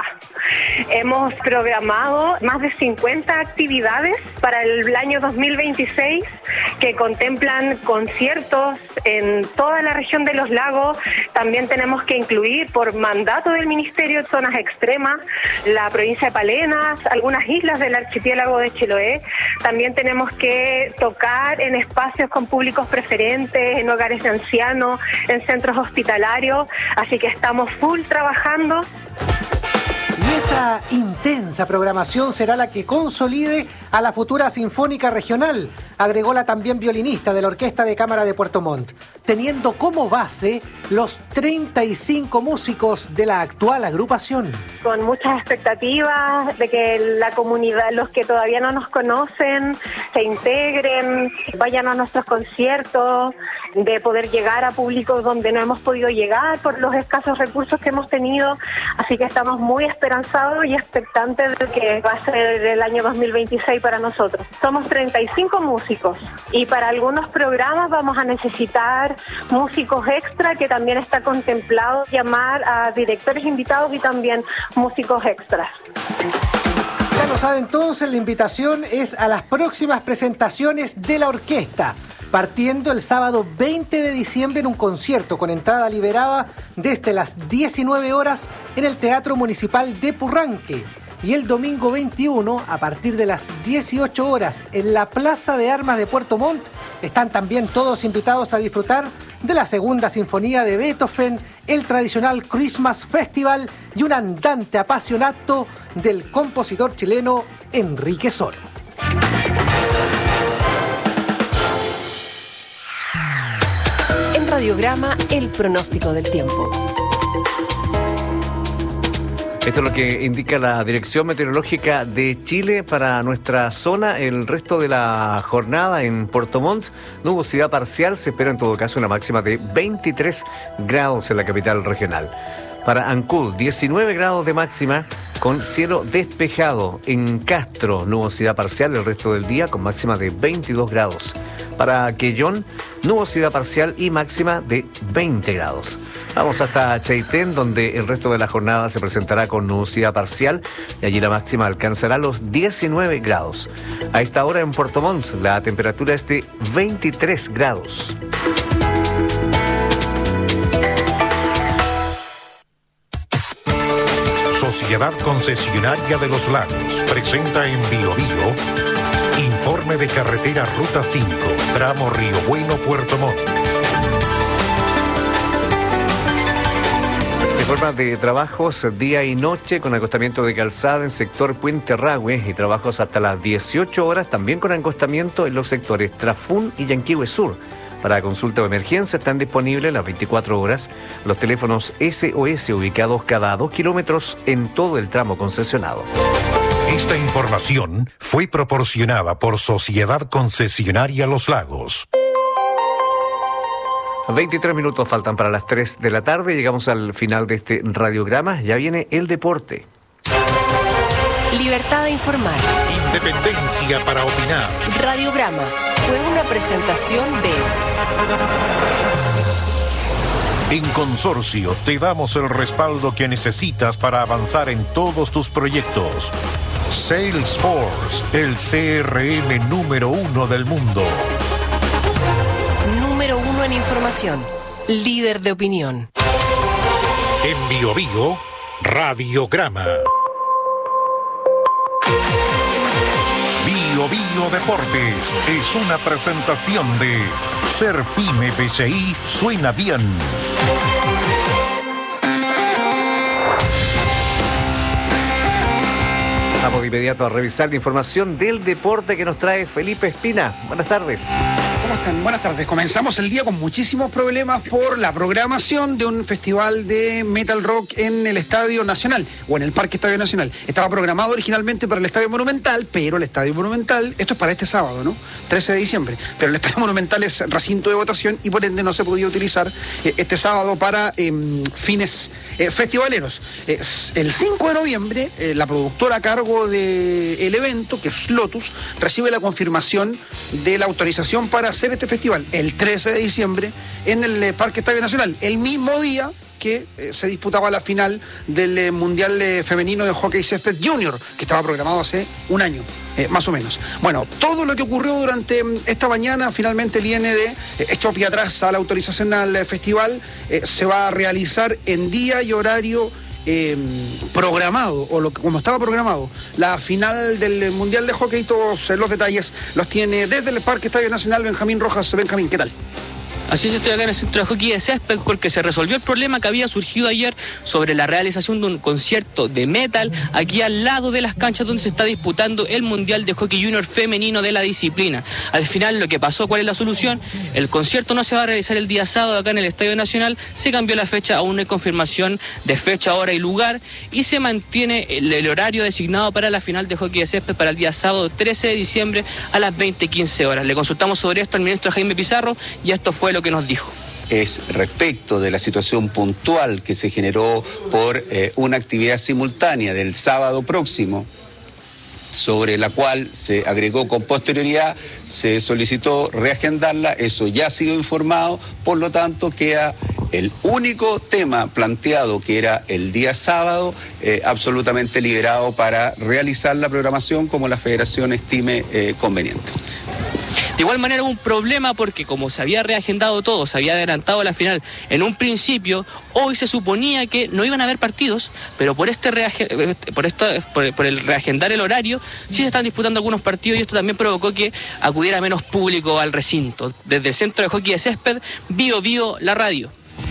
Speaker 26: Hemos programado más de 50 actividades para el año 2026 que contemplan conciertos en toda la región de los lagos. También tenemos que incluir, por mandato del Ministerio, zonas extremas, la provincia de Palenas, algunas islas del archipiélago de Chiloé. También tenemos que tocar en espacios con públicos preferentes, en hogares de ancianos, en centros hospitalarios, así que estamos full trabajando.
Speaker 11: Y esa intensa programación será la que consolide a la futura Sinfónica Regional, agregó la también violinista de la Orquesta de Cámara de Puerto Montt, teniendo como base los 35 músicos de la actual agrupación.
Speaker 26: Con muchas expectativas de que la comunidad, los que todavía no nos conocen, se integren, vayan a nuestros conciertos, de poder llegar a públicos donde no hemos podido llegar por los escasos recursos que hemos tenido. Así que estamos muy esperanzados y expectantes de que va a ser el año 2026 para nosotros. Somos 35 músicos y para algunos programas vamos a necesitar músicos extra, que también está contemplado llamar a directores invitados y también músicos extras.
Speaker 11: Ya lo sabe entonces, la invitación es a las próximas presentaciones de la orquesta, partiendo el sábado 20 de diciembre en un concierto con entrada liberada desde las 19 horas en el Teatro Municipal de Purranque, y el domingo 21 a partir de las 18 horas en la Plaza de Armas de Puerto Montt. Están también todos invitados a disfrutar de la segunda sinfonía de Beethoven, el tradicional Christmas Festival y un andante apasionato del compositor chileno Enrique Soro.
Speaker 6: En Radiograma, el pronóstico del tiempo.
Speaker 8: Esto es lo que indica la Dirección Meteorológica de Chile para nuestra zona. El resto de la jornada en Puerto Montt, nubosidad parcial, se espera en todo caso una máxima de 23 grados en la capital regional. Para Ancud, 19 grados de máxima con cielo despejado. En Castro, nubosidad parcial el resto del día con máxima de 22 grados. Para Quellón, nubosidad parcial y máxima de 20 grados. Vamos hasta Chaitén, donde el resto de la jornada se presentará con nubosidad parcial y allí la máxima alcanzará los 19 grados. A esta hora en Puerto Montt, la temperatura es de 23 grados.
Speaker 5: Sociedad Concesionaria de los Lagos presenta en Bio Bio informe de carretera Ruta 5, tramo Río Bueno, Puerto Montt.
Speaker 8: Se informa de trabajos día y noche con acostamiento de calzada en sector Puente Rahue y trabajos hasta las 18 horas también con acostamiento en los sectores Trafún y Yanquihue Sur. Para consulta o emergencia están disponibles las 24 horas los teléfonos SOS ubicados cada 2 kilómetros en todo el tramo concesionado.
Speaker 5: Esta información fue proporcionada por Sociedad Concesionaria Los Lagos.
Speaker 8: 23 minutos faltan para las 3 de la tarde. Llegamos al final de este radiograma. Ya viene el deporte.
Speaker 6: Libertad de informar.
Speaker 5: Independencia para opinar.
Speaker 6: Radiograma fue una presentación de...
Speaker 5: En Consorcio te damos el respaldo que necesitas para avanzar en todos tus proyectos. Salesforce, el CRM número 1 del mundo.
Speaker 6: Número 1 en información. Líder de opinión.
Speaker 5: En Bio Bio, Radiograma. Bio Bio Deportes es una presentación de Ser Pyme PCI suena bien.
Speaker 8: Vamos de inmediato a revisar la información del deporte que nos trae Felipe Espina. Buenas tardes.
Speaker 7: ¿Cómo están? Buenas tardes. Comenzamos el día con muchísimos problemas por la programación de un festival de metal rock en el Estadio Nacional, o en el Parque Estadio Nacional. Estaba programado originalmente para el Estadio Monumental, pero el Estadio Monumental, esto es para este sábado, ¿no? 13 de diciembre, pero el Estadio Monumental es recinto de votación y por ende no se podía utilizar este sábado para fines festivaleros. El 5 de noviembre, la productora a cargo del evento, que es Lotus, recibe la confirmación de la autorización para hacer este festival el 13 de diciembre en el Parque Estadio Nacional, el mismo día que se disputaba la final del Mundial Femenino de Hockey Césped Junior, que estaba programado hace un año, más o menos. Bueno, todo lo que ocurrió durante esta mañana, finalmente el IND echó pie atrás a la autorización al festival, se va a realizar en día y horario programado, o como estaba programado, la final del Mundial de Hockey. Todos los detalles los tiene desde el Parque Estadio Nacional Benjamín Rojas. Benjamín, ¿qué tal?
Speaker 9: Así es, estoy acá en el centro de hockey de césped porque se resolvió el problema que había surgido ayer sobre la realización de un concierto de metal aquí al lado de las canchas donde se está disputando el Mundial de Hockey Junior femenino de la disciplina. Al final lo que pasó, ¿cuál es la solución? El concierto no se va a realizar el día sábado acá en el Estadio Nacional, se cambió la fecha, aún no hay confirmación de fecha, hora y lugar, y se mantiene el horario designado para la final de hockey de césped para el día sábado 13 de diciembre a las 20:15 horas. Le consultamos sobre esto al ministro Jaime Pizarro y esto fue lo que nos dijo.
Speaker 12: Es respecto de la situación puntual que se generó por una actividad simultánea del sábado próximo, sobre la cual se agregó con posterioridad, se solicitó reagendarla, eso ya ha sido informado, por lo tanto queda el único tema planteado, que era el día sábado, absolutamente liberado para realizar la programación como la Federación estime conveniente.
Speaker 9: De igual manera hubo un problema porque como se había reagendado todo, se había adelantado la final en un principio, hoy se suponía que no iban a haber partidos, pero por el reagendar el horario, sí se están disputando algunos partidos y esto también provocó que acudiera menos público al recinto. Desde el centro de hockey de césped, Bio Bio, la radio.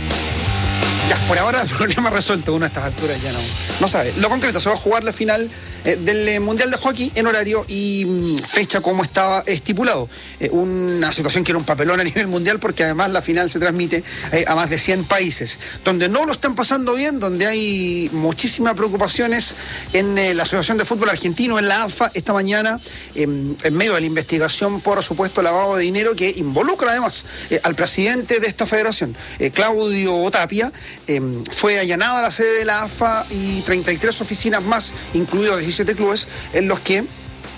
Speaker 7: Ya, por ahora el problema resuelto, uno a estas alturas ya no sabe. Lo concreto, se va a jugar la final del Mundial de Hockey en horario y fecha como estaba estipulado. Una situación que era un papelón a nivel mundial porque además la final se transmite a más de 100 países. Donde no lo están pasando bien, donde hay muchísimas preocupaciones en la Asociación de Fútbol Argentino, en la AFA, esta mañana, en medio de la investigación por supuesto lavado de dinero que involucra además al presidente de esta federación, Claudio Tapia. Fue allanada la sede de la AFA y 33 oficinas más, incluidos 17 clubes, en los que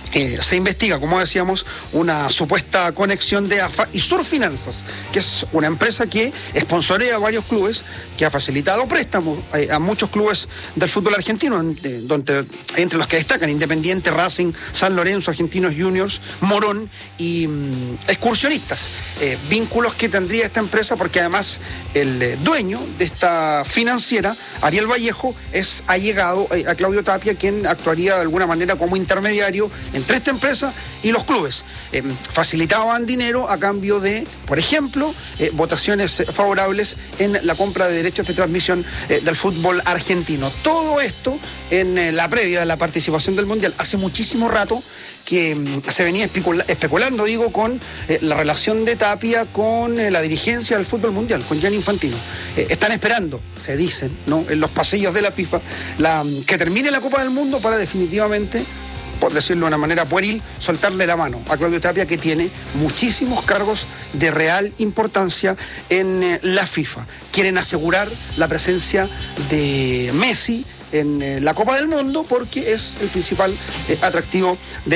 Speaker 7: se investiga, como decíamos, una supuesta conexión de AFA y Surfinanzas, que es una empresa que sponsorea a varios clubes, que ha facilitado préstamos a muchos clubes del fútbol argentino, entre los que destacan Independiente, Racing, San Lorenzo, Argentinos Juniors, Morón y Excursionistas. Vínculos que tendría esta empresa porque además el dueño de esta financiera, Ariel Vallejo, es allegado a Claudio Tapia, quien actuaría de alguna manera como intermediario entre esta empresa y los clubes. Facilitaban dinero a cambio de, por ejemplo, votaciones favorables en la compra de derechos de transmisión del fútbol argentino. Todo esto en la previa de la participación del Mundial. Hace muchísimo rato que se venía especulando, con la relación de Tapia con la dirigencia del fútbol mundial, con Gianni Infantino. Están esperando, se dicen, en los pasillos de la FIFA, que termine la Copa del Mundo para definitivamente, por decirlo de una manera pueril, soltarle la mano a Claudio Tapia, que tiene muchísimos cargos de real importancia en la FIFA. Quieren asegurar la presencia de Messi en la Copa del Mundo porque es el principal atractivo de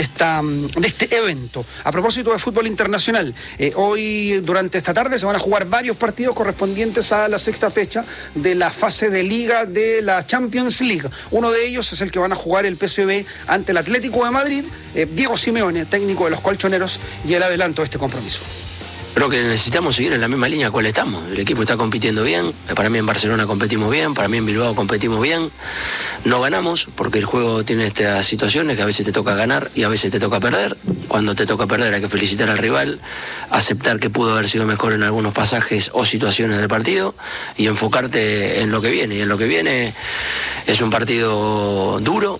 Speaker 7: este evento. A propósito de fútbol internacional, hoy durante esta tarde se van a jugar varios partidos correspondientes a la sexta fecha de la fase de liga de la Champions League. Uno de ellos es el que van a jugar el PSV ante el Atlético de Madrid. Diego Simeone, técnico de los colchoneros, y el adelanto de este compromiso.
Speaker 14: Creo que necesitamos seguir en la misma línea cual estamos. El equipo está compitiendo bien. Para mí en Barcelona competimos bien, para mí en Bilbao competimos bien. No ganamos porque el juego tiene estas situaciones que a veces te toca ganar y a veces te toca perder. Cuando te toca perder hay que felicitar al rival, aceptar que pudo haber sido mejor en algunos pasajes o situaciones del partido y enfocarte en lo que viene. Y en lo que viene es un partido duro.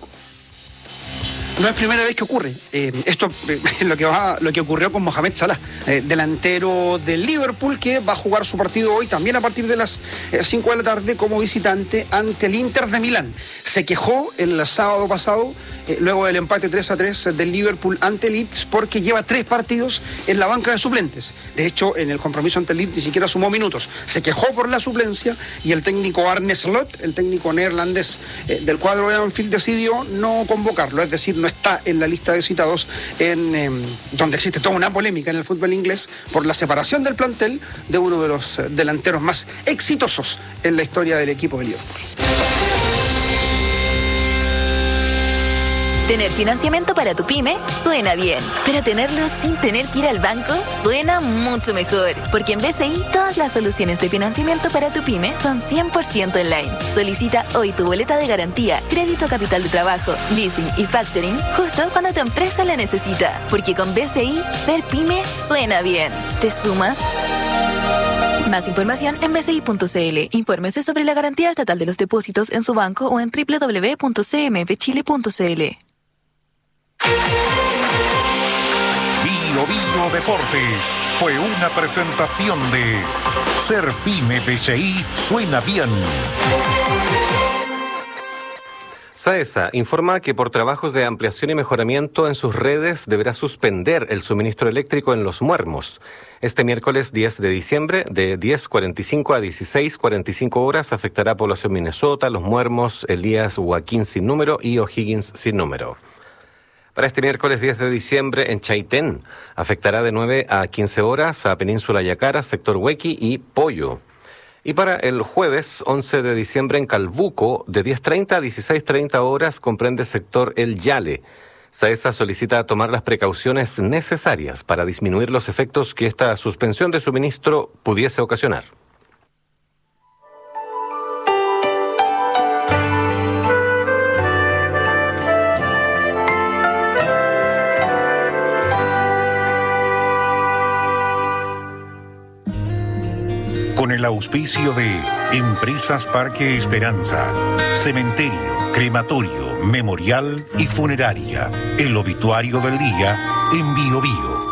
Speaker 7: No es primera vez que ocurre. Esto es lo que ocurrió con Mohamed Salah, delantero del Liverpool, que va a jugar su partido hoy también a partir de las 5 de la tarde como visitante ante el Inter de Milán. Se quejó el sábado pasado luego del empate 3-3 del Liverpool ante Leeds, porque lleva 3 partidos en la banca de suplentes. De hecho, en el compromiso ante Leeds ni siquiera sumó minutos. Se quejó por la suplencia y el técnico Arne Slot, el técnico neerlandés del cuadro de Anfield, decidió no convocarlo, es decir, no está en la lista de citados donde existe toda una polémica en el fútbol inglés por la separación del plantel de uno de los delanteros más exitosos en la historia del equipo de Liverpool.
Speaker 13: Tener financiamiento para tu pyme suena bien, pero tenerlo sin tener que ir al banco suena mucho mejor, porque en BCI todas las soluciones de financiamiento para tu pyme son 100% online. Solicita hoy tu boleta de garantía, crédito capital de trabajo, leasing y factoring justo cuando tu empresa la necesita, porque con BCI ser pyme suena bien. ¿Te sumas? Más información en bci.cl. Infórmese sobre la garantía estatal de los depósitos en su banco o en www.cmfchile.cl.
Speaker 5: Bio Bio Deportes fue una presentación de Ser Pyme BCI suena bien.
Speaker 15: SAESA informa que por trabajos de ampliación y mejoramiento en sus redes deberá suspender el suministro eléctrico en Los Muermos. Este miércoles 10 de diciembre, de 10:45 a 16:45 horas, afectará a Población Minnesota, Los Muermos, Elías Joaquín sin número y O'Higgins sin número. Para este miércoles 10 de diciembre en Chaitén, afectará de 9 a 15 horas a Península Yacara, sector Huequi y Pollo. Y para el jueves 11 de diciembre en Calbuco, de 10:30 a 16:30 horas, comprende sector El Yale. SAESA solicita tomar las precauciones necesarias para disminuir los efectos que esta suspensión de suministro pudiese ocasionar.
Speaker 5: Con el auspicio de Empresas Parque Esperanza, Cementerio, Crematorio, Memorial y Funeraria. El obituario del día en Bio Bio.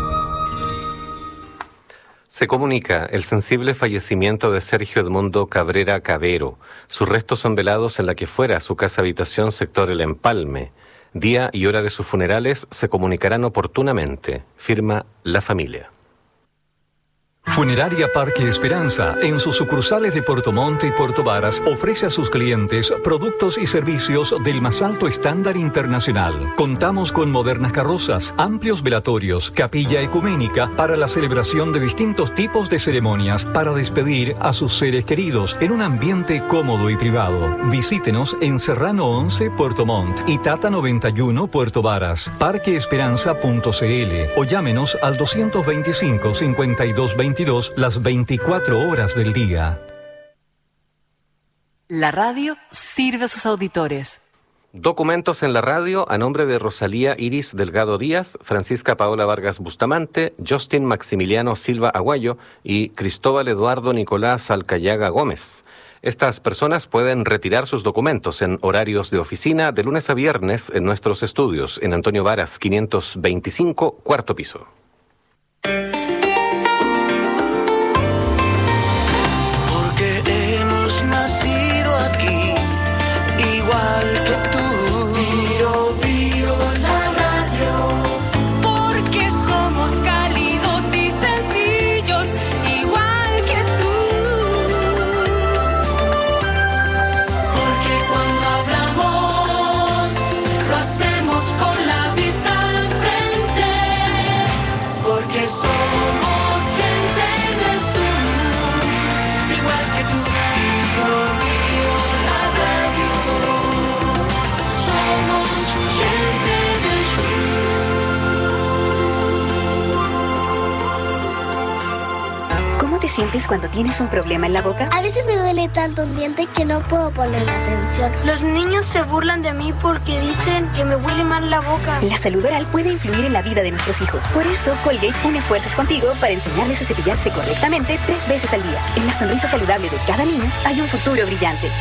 Speaker 15: Se comunica el sensible fallecimiento de Sergio Edmundo Cabrera Cabero. Sus restos son velados en la que fuera su casa habitación sector El Empalme. Día y hora de sus funerales se comunicarán oportunamente. Firma la familia.
Speaker 16: Funeraria Parque Esperanza, en sus sucursales de Puerto Montt y Puerto Varas, ofrece a sus clientes productos y servicios del más alto estándar internacional. Contamos con modernas carrozas, amplios velatorios, capilla ecuménica para la celebración de distintos tipos de ceremonias para despedir a sus seres queridos en un ambiente cómodo y privado. Visítenos en Serrano 11, Puerto Montt y Tata 91, Puerto Varas, parqueesperanza.cl o llámenos al 225-5222 las 24 horas del día.
Speaker 6: La radio sirve a sus auditores.
Speaker 15: Documentos en la radio a nombre de Rosalía Iris Delgado Díaz, Francisca Paola Vargas Bustamante, Justin Maximiliano Silva Aguayo y Cristóbal Eduardo Nicolás Alcayaga Gómez. Estas personas pueden retirar sus documentos en horarios de oficina de lunes a viernes en nuestros estudios en Antonio Varas 525, cuarto piso.
Speaker 17: Nacido aquí, igual que tú. Bio Bio la radio.
Speaker 18: Porque somos cálidos y sencillos, igual que tú.
Speaker 17: Porque cuando hablamos, lo hacemos con la vista al frente. Porque somos gente del sur, igual que tú.
Speaker 20: ¿Cómo te sientes cuando tienes un problema en la boca?
Speaker 27: A veces me duele tanto un diente que no puedo poner atención. Los niños se burlan de mí porque dicen que me huele mal la boca.
Speaker 20: La salud oral puede influir en la vida de nuestros hijos. Por eso, Colgate une fuerzas contigo para enseñarles a cepillarse correctamente 3 veces al día. En la sonrisa saludable de cada niño hay un futuro brillante.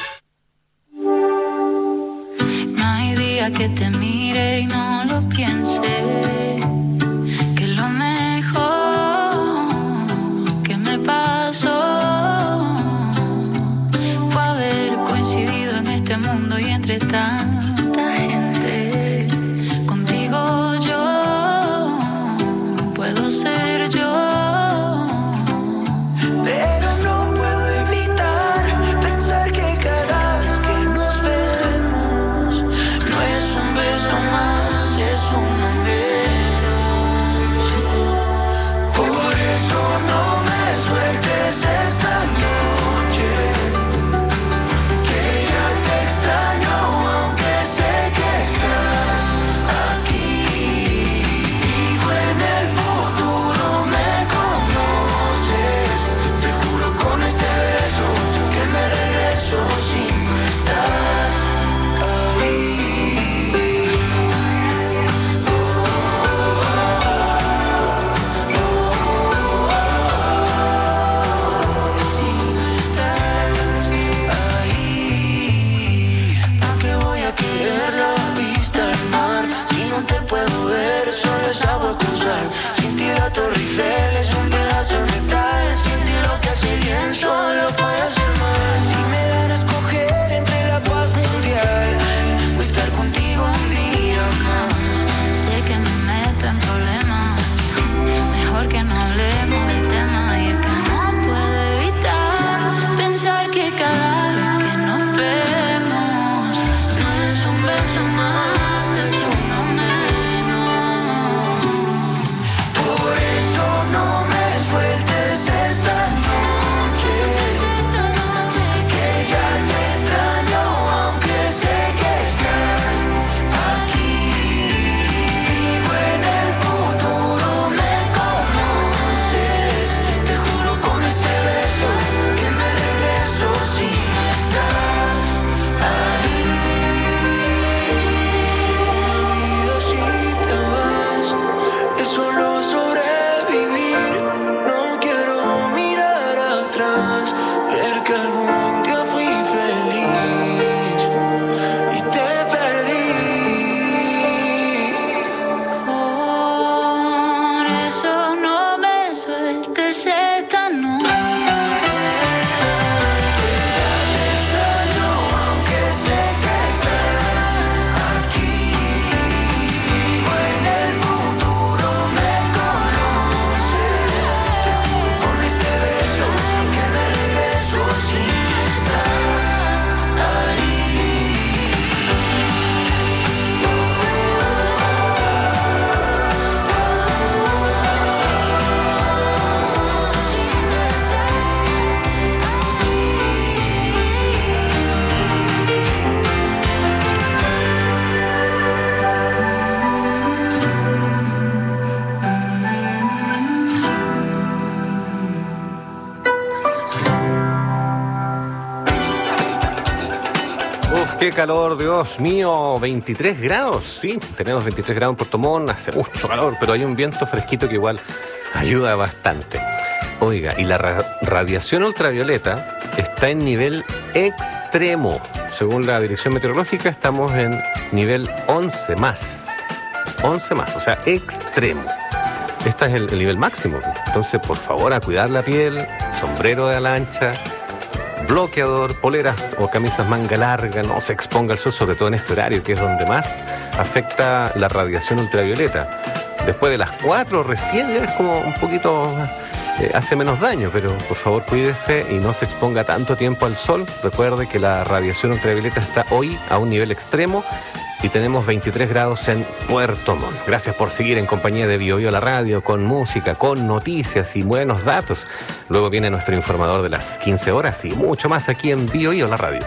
Speaker 27: No hay día que te mire y no lo piense. Que lo mejor que me pasó fue haber coincidido en este mundo y entre tanta gente.
Speaker 15: Qué calor, Dios mío, 23 grados, sí, tenemos 23 grados en Puerto Montt, hace mucho calor, pero hay un viento fresquito que igual ayuda bastante. Oiga, y la radiación ultravioleta está en nivel extremo. Según la Dirección Meteorológica, estamos en nivel 11 más. 11 más, o sea, extremo. Este es el nivel máximo. Entonces, por favor, a cuidar la piel, sombrero de ala ancha, bloqueador, poleras o camisas manga larga, no se exponga al sol, sobre todo en este horario, que es donde más afecta la radiación ultravioleta. Después de las 4 recién ya es como un poquito... hace menos daño, pero por favor cuídese y no se exponga tanto tiempo al sol. Recuerde que la radiación ultravioleta está hoy a un nivel extremo y tenemos 23 grados en Puerto Montt. Gracias por seguir en compañía de BioBio la radio, con música, con noticias y buenos datos. Luego viene nuestro informador de las 15 horas y mucho más aquí en BioBio la radio.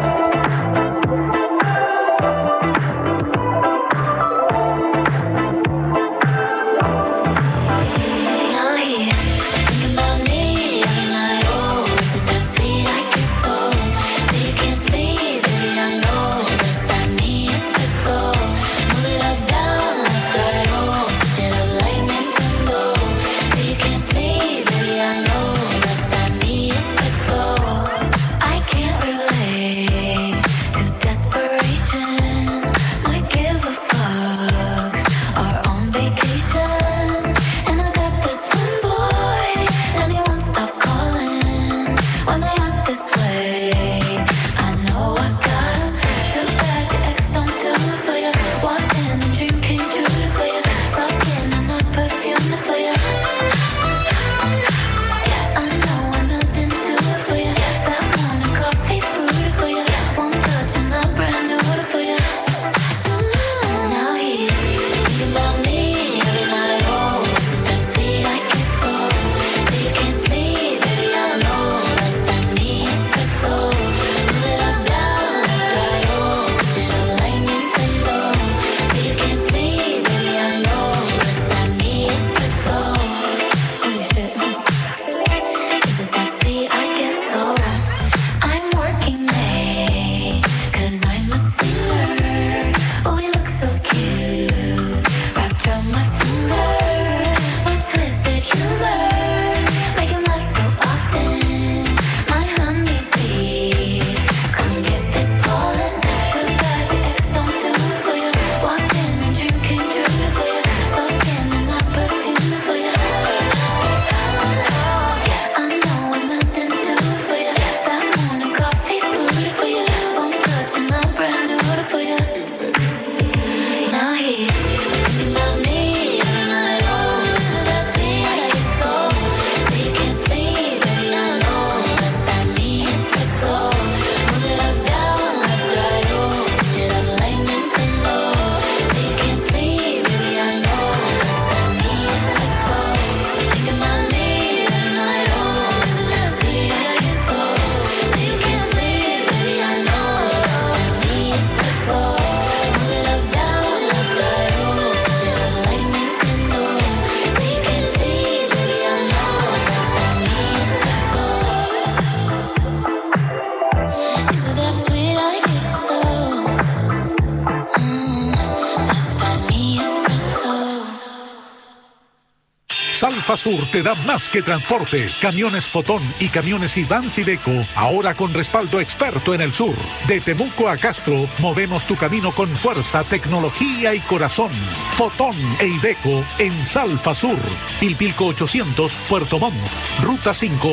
Speaker 3: Salfasur te da más que transporte. Camiones Fotón y camiones Ivans Iveco, ahora con respaldo experto en el sur. De Temuco a Castro, movemos tu camino con fuerza, tecnología y corazón. Fotón e Iveco en Salfasur. Pilpilco 800, Puerto Montt. Ruta 5,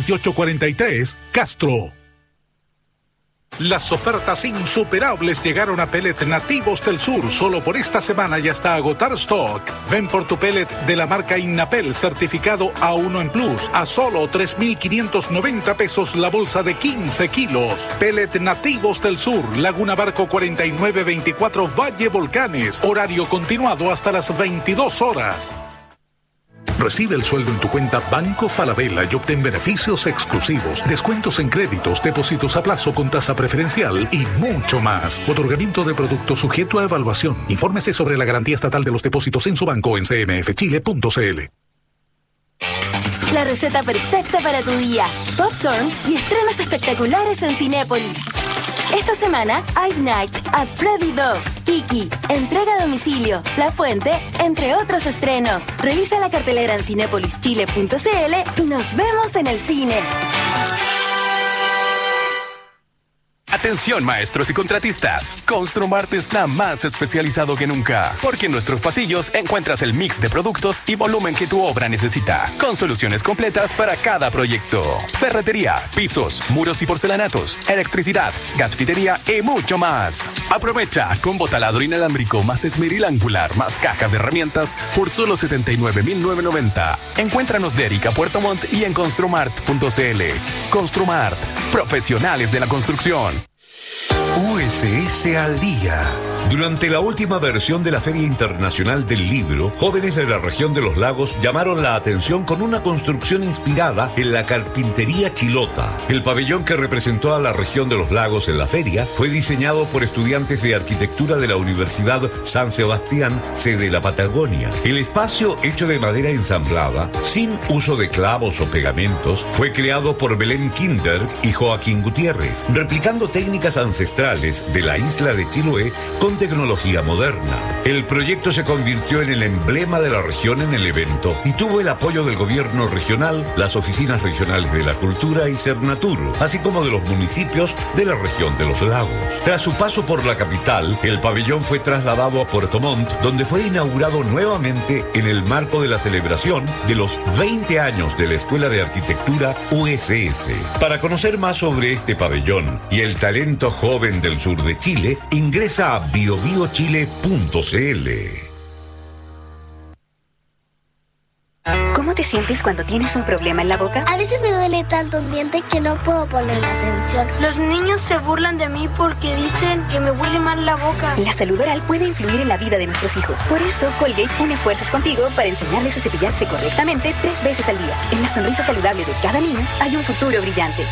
Speaker 3: 2843, Castro. Las ofertas insuperables llegaron a Pellet Nativos del Sur solo por esta semana y hasta agotar stock. Ven por tu pellet de la marca Innapel certificado A1 en Plus a solo 3.590 pesos la bolsa de 15 kilos. Pellet Nativos del Sur, Laguna Barco 4924 Valle Volcanes. Horario continuado hasta las 22 horas. Recibe el sueldo en tu cuenta Banco Falabella y obtén beneficios exclusivos, descuentos en créditos, depósitos a plazo con tasa preferencial y mucho más. Otorgamiento de productos sujeto a evaluación. Infórmese sobre la garantía estatal de los depósitos en su banco en cmfchile.cl.
Speaker 19: La receta perfecta para tu día. Popcorn y estrenos espectaculares en Cinépolis.
Speaker 4: Esta semana, iNight at Freddy 2, Kiki, entrega a domicilio, La Fuente, entre otros estrenos. Revisa la cartelera en cinepolischile.cl y nos vemos en el cine.
Speaker 1: Atención maestros y contratistas, Construmart está más especializado que nunca, porque en nuestros pasillos encuentras el mix de productos y volumen que tu obra necesita, con soluciones completas para cada proyecto. Ferretería, pisos, muros y porcelanatos, electricidad, gasfitería y mucho más. Aprovecha combo taladro inalámbrico más esmeril angular más caja de herramientas por solo $79,990. Encuéntranos de Erika Puerto Montt y en Construmart.cl. Construmart, profesionales de la construcción.
Speaker 19: USS al día. Durante la última versión de la Feria Internacional del Libro, jóvenes de la región de los lagos llamaron la atención con una construcción inspirada en la carpintería chilota. El pabellón que representó a la región de los lagos en la feria fue diseñado por estudiantes de arquitectura de la Universidad San Sebastián, sede de la Patagonia. El espacio, hecho de madera ensamblada, sin uso de clavos o pegamentos, fue creado por Belén Kinderg y Joaquín Gutiérrez, replicando técnicas ancestrales de la isla de Chiloé con tecnología moderna. El proyecto se convirtió en el emblema de la región en el evento y tuvo el apoyo del gobierno regional, las oficinas regionales de la cultura y Cernatur, así como de los municipios de la región de los lagos. Tras su paso por la capital, el pabellón fue trasladado a Puerto Montt, donde fue inaugurado nuevamente en el marco de la celebración de los 20 años de la Escuela de Arquitectura USS. Para conocer más sobre este pabellón y el talento joven del sur de Chile, ingresa a biobiochile.cl.
Speaker 20: ¿Cómo te sientes cuando tienes un problema en la boca?
Speaker 27: A veces me duele tanto un diente que no puedo poner atención. Los niños se burlan de mí porque dicen que me huele mal la boca.
Speaker 20: La salud oral puede influir en la vida de nuestros hijos. Por eso, Colgate une fuerzas contigo para enseñarles a cepillarse correctamente 3 veces al día. En la sonrisa saludable de cada niño hay un futuro brillante.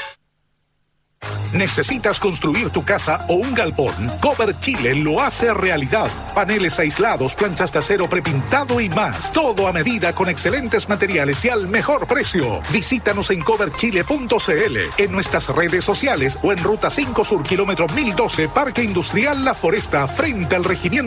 Speaker 3: ¿Necesitas construir tu casa o un galpón? Cover Chile lo hace realidad. Paneles aislados, planchas de acero prepintado y más. Todo a medida con excelentes materiales y al mejor precio. Visítanos en coverchile.cl, en nuestras redes sociales o en Ruta 5 Sur, kilómetro 1012, Parque Industrial La Foresta, frente al Regimiento